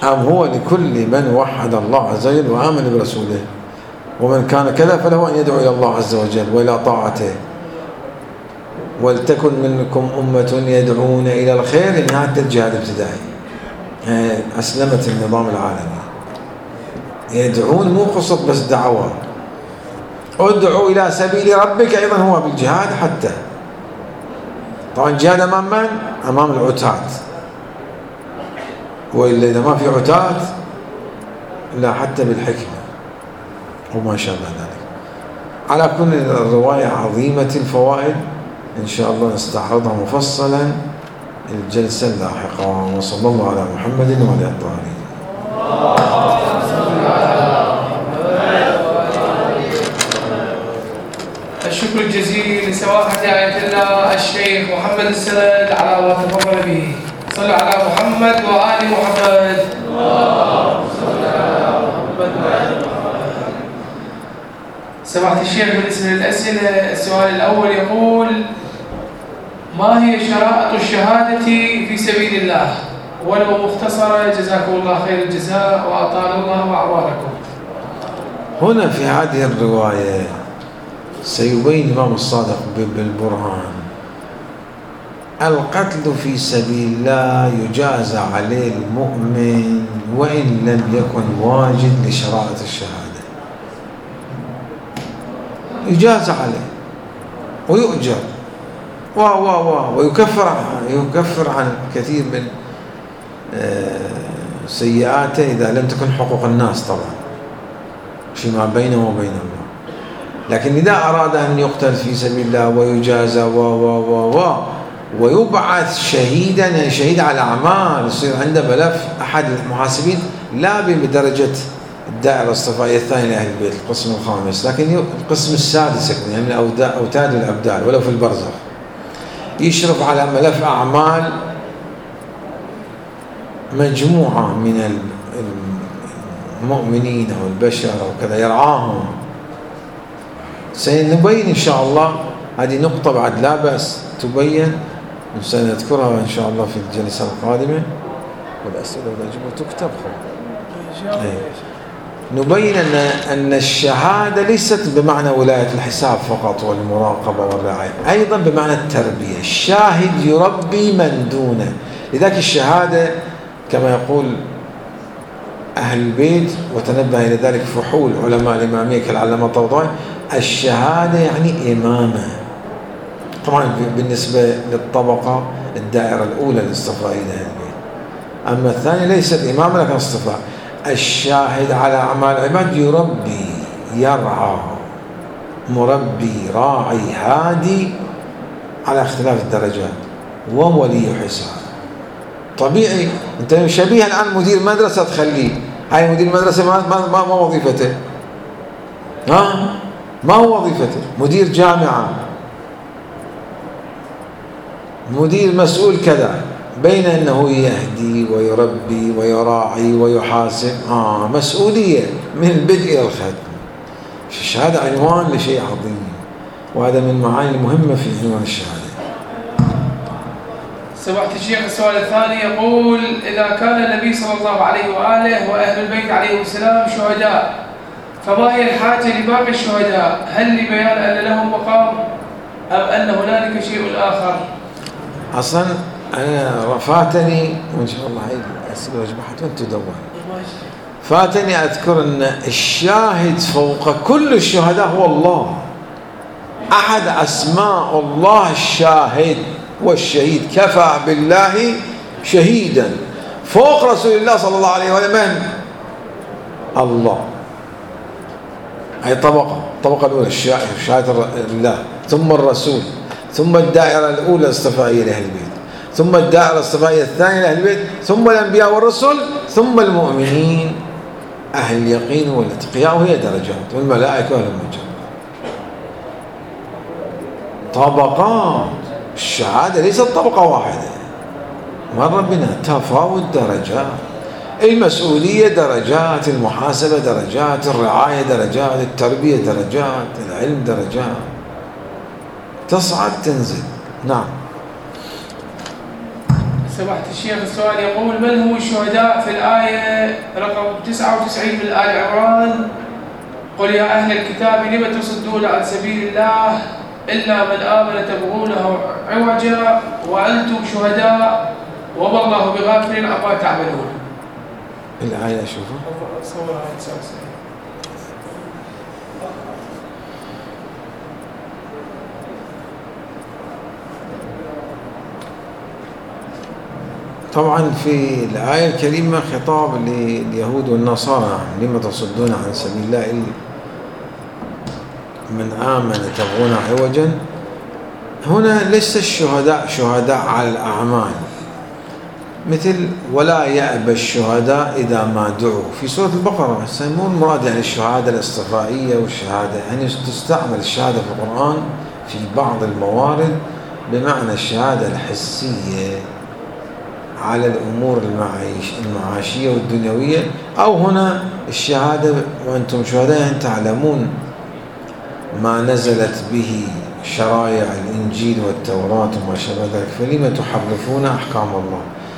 أم هو لكل من وحد الله عز وجل وآمن برسوله، ومن كان كذا فله أن يدعو إلى الله عز وجل وإلى طاعته. ولتكن منكم أمة يدعون إلى الخير، إنها الجهاد الابتدائي، أسلمت النظام العالمي. يدعون مو قصة بس دعوة، ادعوا إلى سبيل ربك أيضا هو بالجهاد. حتى طبعا الجهاد أمام من؟ أمام العتاة، وإلا إذا ما في عتاة لا حتى بالحكمة وما شابه ذلك. على كل الرواية عظيمة الفوائد، إن شاء الله نستعرضها مفصلا الجلسة اللاحقة. وصلى الله على محمد وعلى آله. الشكر الجزيل لسماحة آية الله الشيخ محمد السند على ما تفضل به. صلوا على محمد وآل محمد. سماحة الشيخ، بالنسبة للأسئلة، السؤال الأول يقول: ما هي شرائط الشهادة في سبيل الله؟ ولو مختصرة جزاكم الله خير الجزاء وأطال الله أعماركم. هنا في هذه الرواية سيبين الإمام الصادق بالبرهان القتل في سبيل الله يجازى عليه المؤمن وإن لم يكن واجد لشرائط الشهادة، يجازى عليه ويؤجر ويكفر عن كثير من سيئاته إذا لم تكن حقوق الناس طبعا فيما بينه وبين الله. لكن إذا أراد أن يقتل في سبيل الله ويجازى ويبعث شهيدا، يعني شهيد على أعمال، يصير عنده ملف أحد المحاسبين، لا بدرجة الدائرة الاصطفائية الثانية لأهل البيت القسم الخامس، لكن القسم السادس يكون يعني أوتاد الأبدال ولو في البرزخ، يشرف على ملف أعمال مجموعة من المؤمنين أو البشر أو كذا يرعاهم. سنبين إن شاء الله هذه نقطة بعد لا بأس تبين، سنذكرها إن شاء الله في الجلسة القادمة. والأسئلة إذا جبوا تكتب نبين أن الشهادة ليست بمعنى ولاية الحساب فقط والمراقبة والرعاية، أيضا بمعنى التربية. الشاهد يربي من دونه، لذلك الشهادة كما يقول أهل البيت وتنبه إلى ذلك فحول علماء الإمامية كالعلامة الطوطاوي، الشهادة يعني إمامة. طبعا بالنسبة للطبقة الدائرة الأولى الاصطفائية لأهل البيت، أما الثانية ليست إمامة لكن اصطفاء. الشاهد على أعمال العباد يربي، يرعى، مربي، راعي، هادي على اختلاف الدرجات، وولي حساب. طبيعي أنت شبيه الآن مدير مدرسة تخليه، هاي مدير مدرسة ما وظيفته، ما هو وظيفته. مدير جامعة، مدير مسؤول كذا، بين أنه يهدي ويربي ويراعي ويحاسب، مسؤولية من البدء إلى الختم. الشهادة عنوان لشيء عظيم، وهذا من المعاني المهمة في عنوان الشهادة. سماحة الشيخ، السؤال الثاني يقول: إذا كان النبي صلى الله عليه وآله وأهل البيت عليهم السلام شهداء، فما هي الحاجة لباقي الشهداء؟ هل لبيان أن لهم مقام أم أن هنالك شيء آخر؟ أصلا أنا فاتني، وإن شاء الله هاي الأسئلة وجبحت وأنت تدون، فاتني أذكر أن الشاهد فوق كل الشهداء هو الله. أحد أسماء الله الشاهد والشهيد، كفى بالله شهيدا، فوق رسول الله صلى الله عليه وسلم من؟ الله. هي الطبقة الأولى شهادة الله، ثم الرسول، ثم الدائرة الأولى الاصطفائية لأهل البيت، ثم الدائرة الاصطفائية الثانية لأهل البيت، ثم الأنبياء والرسل، ثم المؤمنين أهل اليقين والاتقياء، وهي درجات، والملائكة والمجد. طبقات. الشهادة ليست طبقة واحدة، مر بنا تفاوت درجات. المسؤولية درجات، المحاسبة درجات، الرعاية درجات، التربية درجات، العلم درجات، تصعد تنزل. نعم. سماحة الشيخ السؤال يقول: من هم الشهداء في الآية رقم 99 من آل عمران؟ قل يا أهل الكتاب لم تصدون عن سبيل الله إلا من آمن تبغونه عوجا وأنتم شهداء وما الله بغافل عما تعملون. الآية أشوفها. طبعا في الآية الكريمة خطاب لليهود والنصارى: لم تصدون عن سبيل الله إلا من آمن تبغون عوجا. هنا ليس الشهداء شهداء على الأعمال، مثل ولا يأبى الشهداء إذا ما دعوا في سورة البقرة. مو المراد يعني الشهادة الاصطفائية والشهادة، يعني تستعمل الشهادة في القرآن في بعض الموارد بمعنى الشهادة الحسية على الأمور المعاشية والدنيوية، أو هنا الشهادة وأنتم شهداء تعلمون ما نزلت به شرائع الإنجيل والتوراة وما شابه ذلك فلم تحرفون أحكام الله.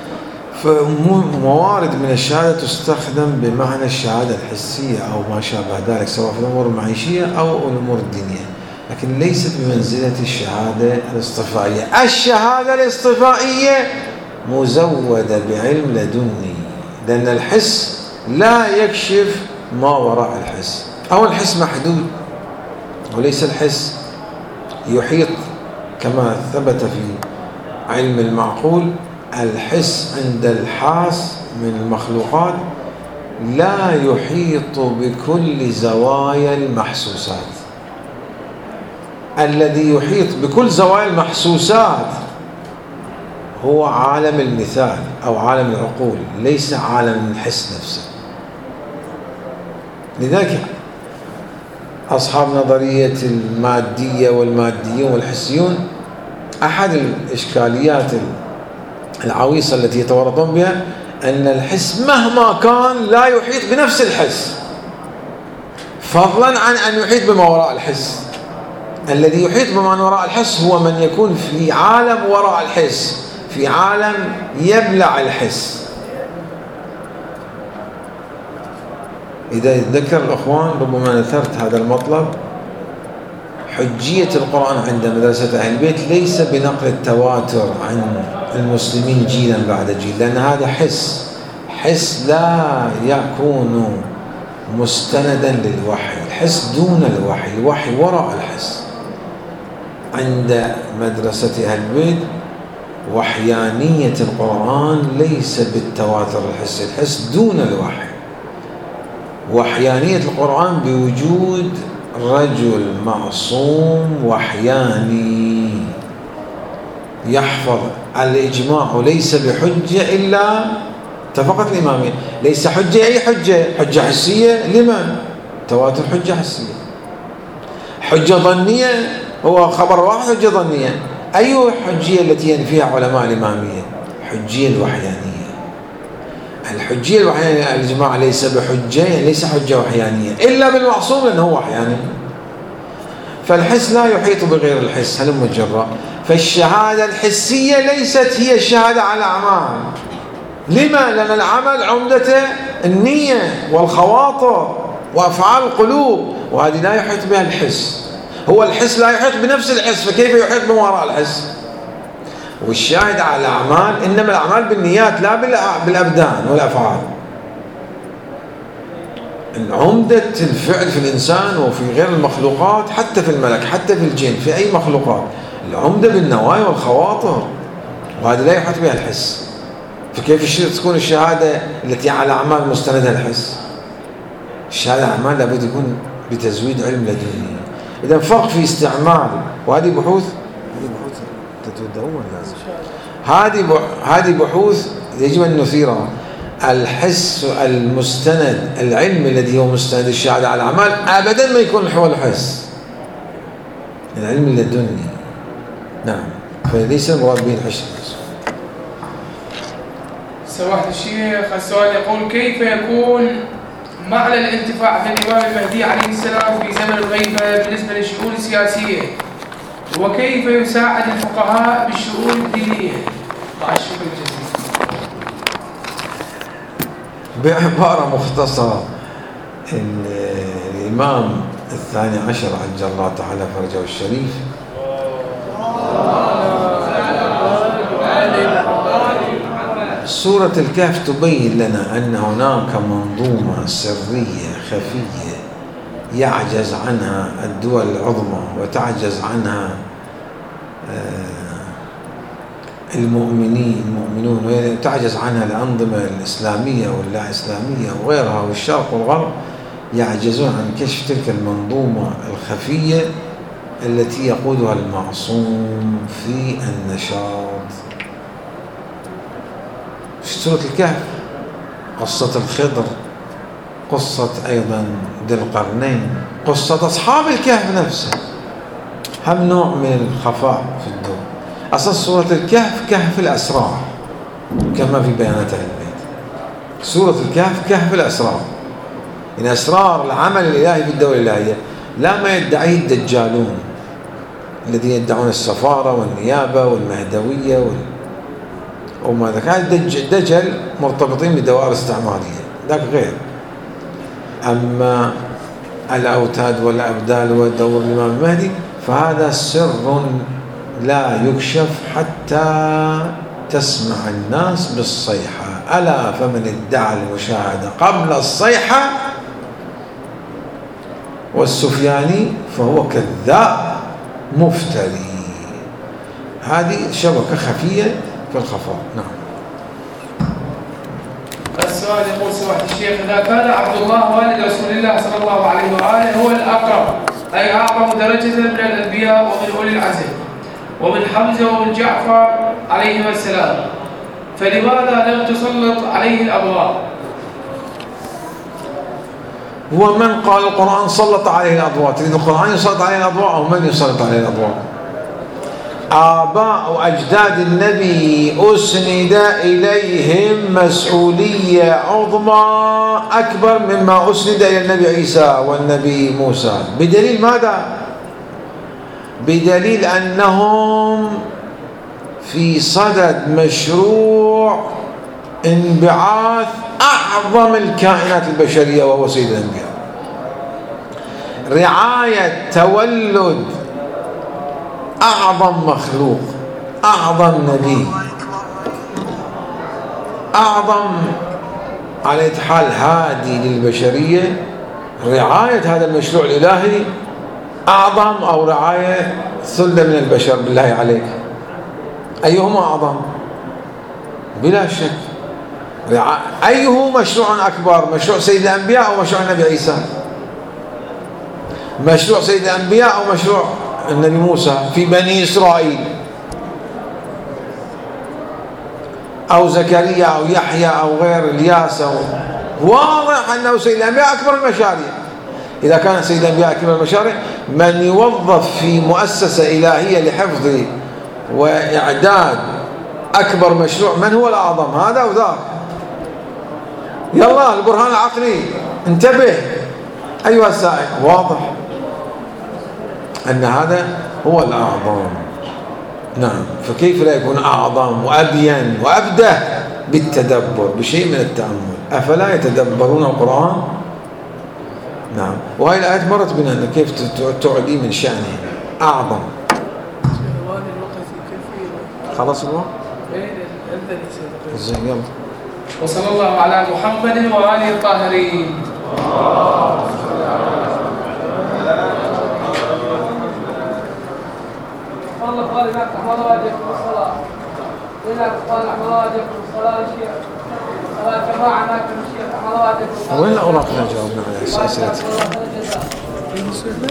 فموارد من الشهادة تستخدم بمعنى الشهادة الحسية أو ما شابه ذلك، سواء في الأمور المعيشية أو الأمور الدينية، لكن ليست بمنزلة الشهادة الاصطفائية. الشهادة الاصطفائية مزودة بعلم لدني، لأن الحس لا يكشف ما وراء الحس، أو الحس محدود وليس الحس يحيط كما ثبت في علم المعقول. الحس عند الحاس من المخلوقات لا يحيط بكل زوايا المحسوسات. الذي يحيط بكل زوايا المحسوسات هو عالم المثال أو عالم العقول، ليس عالم الحس نفسه. لذلك أصحاب نظرية المادية والماديون والحسيون أحد الإشكاليات العويصة التي يتورطون بها أن الحس مهما كان لا يحيط بنفس الحس، فضلا عن أن يحيط بما وراء الحس. الذي يحيط بما وراء الحس هو من يكون في عالم وراء الحس، في عالم يبلع الحس. إذا يتذكر الأخوان ربما نثرت هذا المطلب، حجية القرآن عند مدرسة أهل البيت ليس بنقل التواتر عن المسلمين جيلا بعد جيل، لأن هذا حس لا يكون مستندا للوحي. الحس دون الوحي، الوحي وراء الحس. عند مدرسة أهل البيت وحيانية القرآن ليس بالتواتر الحسي، الحس دون الوحي. وحيانية القرآن بوجود رجل معصوم وحياني يحفظ الإجماع ليس بحجة إلا اتفقت الإمامين. ليس حجة أي حجة حسية لمن؟ تواتر حجة حسية. حجة ظنية هو خبر واحد حجة ظنية. أي حجية التي ينفيها علماء الإمامية؟ حجية الوحيانية. الحجية الوحيانية الإجماع ليس بحجة، يعني ليس حجة وحيانية إلا بالمعصوم لأنه وحياني. فالحس لا يحيط بغير الحس هلم جرا. فالشهادة الحسية ليست هي الشهادة على الأعمال. لما؟ لأن العمل عمدته النية والخواطر وأفعال القلوب، وهذه لا يحيط بها الحس. هو الحس لا يحيط بنفس الحس، فكيف يحيط بما وراء الحس؟ والشاهد على الأعمال إنما الأعمال بالنيات لا بالأبدان والأفعال. عمدة الفعل في الإنسان وفي غير المخلوقات، حتى في الملك، حتى في الجن، في أي مخلوقات، العمدة بالنوايا والخواطر، وهذا لا يحيط بها الحس. فكيف تكون الشهادة التي على أعمال مستندها الحس؟ الشهادة على الأعمال لابد يكون بتزويد علم لدني. إذا فرق في استعمال، وهذه بحوث تتدون لازم. هذه بحوث يجب أن نثيرها. الحس المستند، العلم الذي هو مستند الشهادة على الأعمال أبدا ما يكون حول الحس، العلم اللدني. نعم، فليس المراد به الحس. سماحة الشيخ السؤال يقول: كيف يكون معنى الانتفاع بالإمام المهدي عليه السلام في زمن الغيبة بالنسبة للشؤون السياسية؟ وكيف يساعد الفقهاء بالشؤون الدينية؟ مع الشكر الجزيل. بعبارة مختصرة، الإمام الثاني عشر عجل الله تعالى فرجه الشريف سورة الكهف تبين لنا أن هناك منظومة سرية خفية يعجز عنها الدول العظمى وتعجز عنها المؤمنون وتعجز عنها الأنظمة الإسلامية واللا إسلامية وغيرها والشرق والغرب، يعجزون عن كشف تلك المنظومة الخفية التي يقودها المعصوم في النشاط. في سورة الكهف قصة الخضر، قصة أيضا ذي القرنين، قصة أصحاب الكهف نفسه، هم نوع من الخفاء في الدور. أساس سورة الكهف كهف الأسرار كما في بيانات أهل البيت. سورة الكهف كهف الأسرار، إن أسرار العمل الإلهي في الدولة الإلهية لا ما يدعيه الدجالون الذين يدعون السفارة والنيابة والمهدوية وما ذاك. هذا الدجل مرتبطين بدوائر استعمارية، ذاك غير. أما الأوتاد والأبدال والدور الإمام المهدي فهذا سر لا يكشف حتى تسمع الناس بالصيحة. ألا فمن ادعى المشاهدة قبل الصيحة والسفياني فهو كذاب مفتري. هذه شبكة خفية في الخفاء. نعم. السؤال يقول سماحة الشيخ: إذا كان عبد الله والد رسول الله صلى الله عليه وآله هو الأقرب أي أعظم درجة من الأنبياء ومن أولي العزم ومن حمزة ومن جعفر عليهما السلام، فلماذا لم تسلط عليه الأضواء؟ هو من قال القرآن سلط عليه الأضواء؟ تريد القرآن يسلط عليه الأضواء أو من يسلط عليه الأضواء؟ آباء وأجداد النبي أسند إليهم مسؤولية عظمى أكبر مما أسند إلى النبي عيسى والنبي موسى. بدليل ماذا؟ بدليل أنهم في صدد مشروع انبعاث أعظم الكائنات البشرية وهو سيد الأنبياء، رعاية تولد أعظم مخلوق، أعظم نبي، أعظم على حال هادي للبشرية. رعاية هذا المشروع الإلهي أعظم أو رعاية ثلة من البشر؟ بالله عليك أيهما أعظم؟ بلا شك أيه مشروع أكبر؟ مشروع سيد الأنبياء أو مشروع النبي عيسى؟ مشروع سيد الأنبياء أو مشروع النبي موسى في بني إسرائيل، أو زكريا أو يحيى أو غير الياس؟ واضح أنه سيد الأنبياء أكبر المشاريع. إذا كان سيد الأنبياء أكبر المشاريع، من يوظف في مؤسسة إلهية لحفظ وإعداد أكبر مشروع من هو الأعظم؟ هذا وذاك. يلا البرهان العقلي، انتبه أيها السائل. واضح أن هذا هو الأعظم. نعم. فكيف لا يكون أعظم وأبين وأبدى؟ بالتدبر، بشيء من التأمل. أفلا يتدبرون القرآن؟ نعم. وهي الآيات مرت بنا أن كيف تعدي من شأنه أعظم. خلاص الوقت؟ زين يلا. وصلى الله على محمد وآله الطاهرين. والله قال لا تحمل واجبكم الصلاة، إذا قال أحمل واجبكم الصلاة الشيخ صلاة جماعة معكم الشيخ أحمل واجبكم. وين الأوراق اللي جاوبنا على أسئلة؟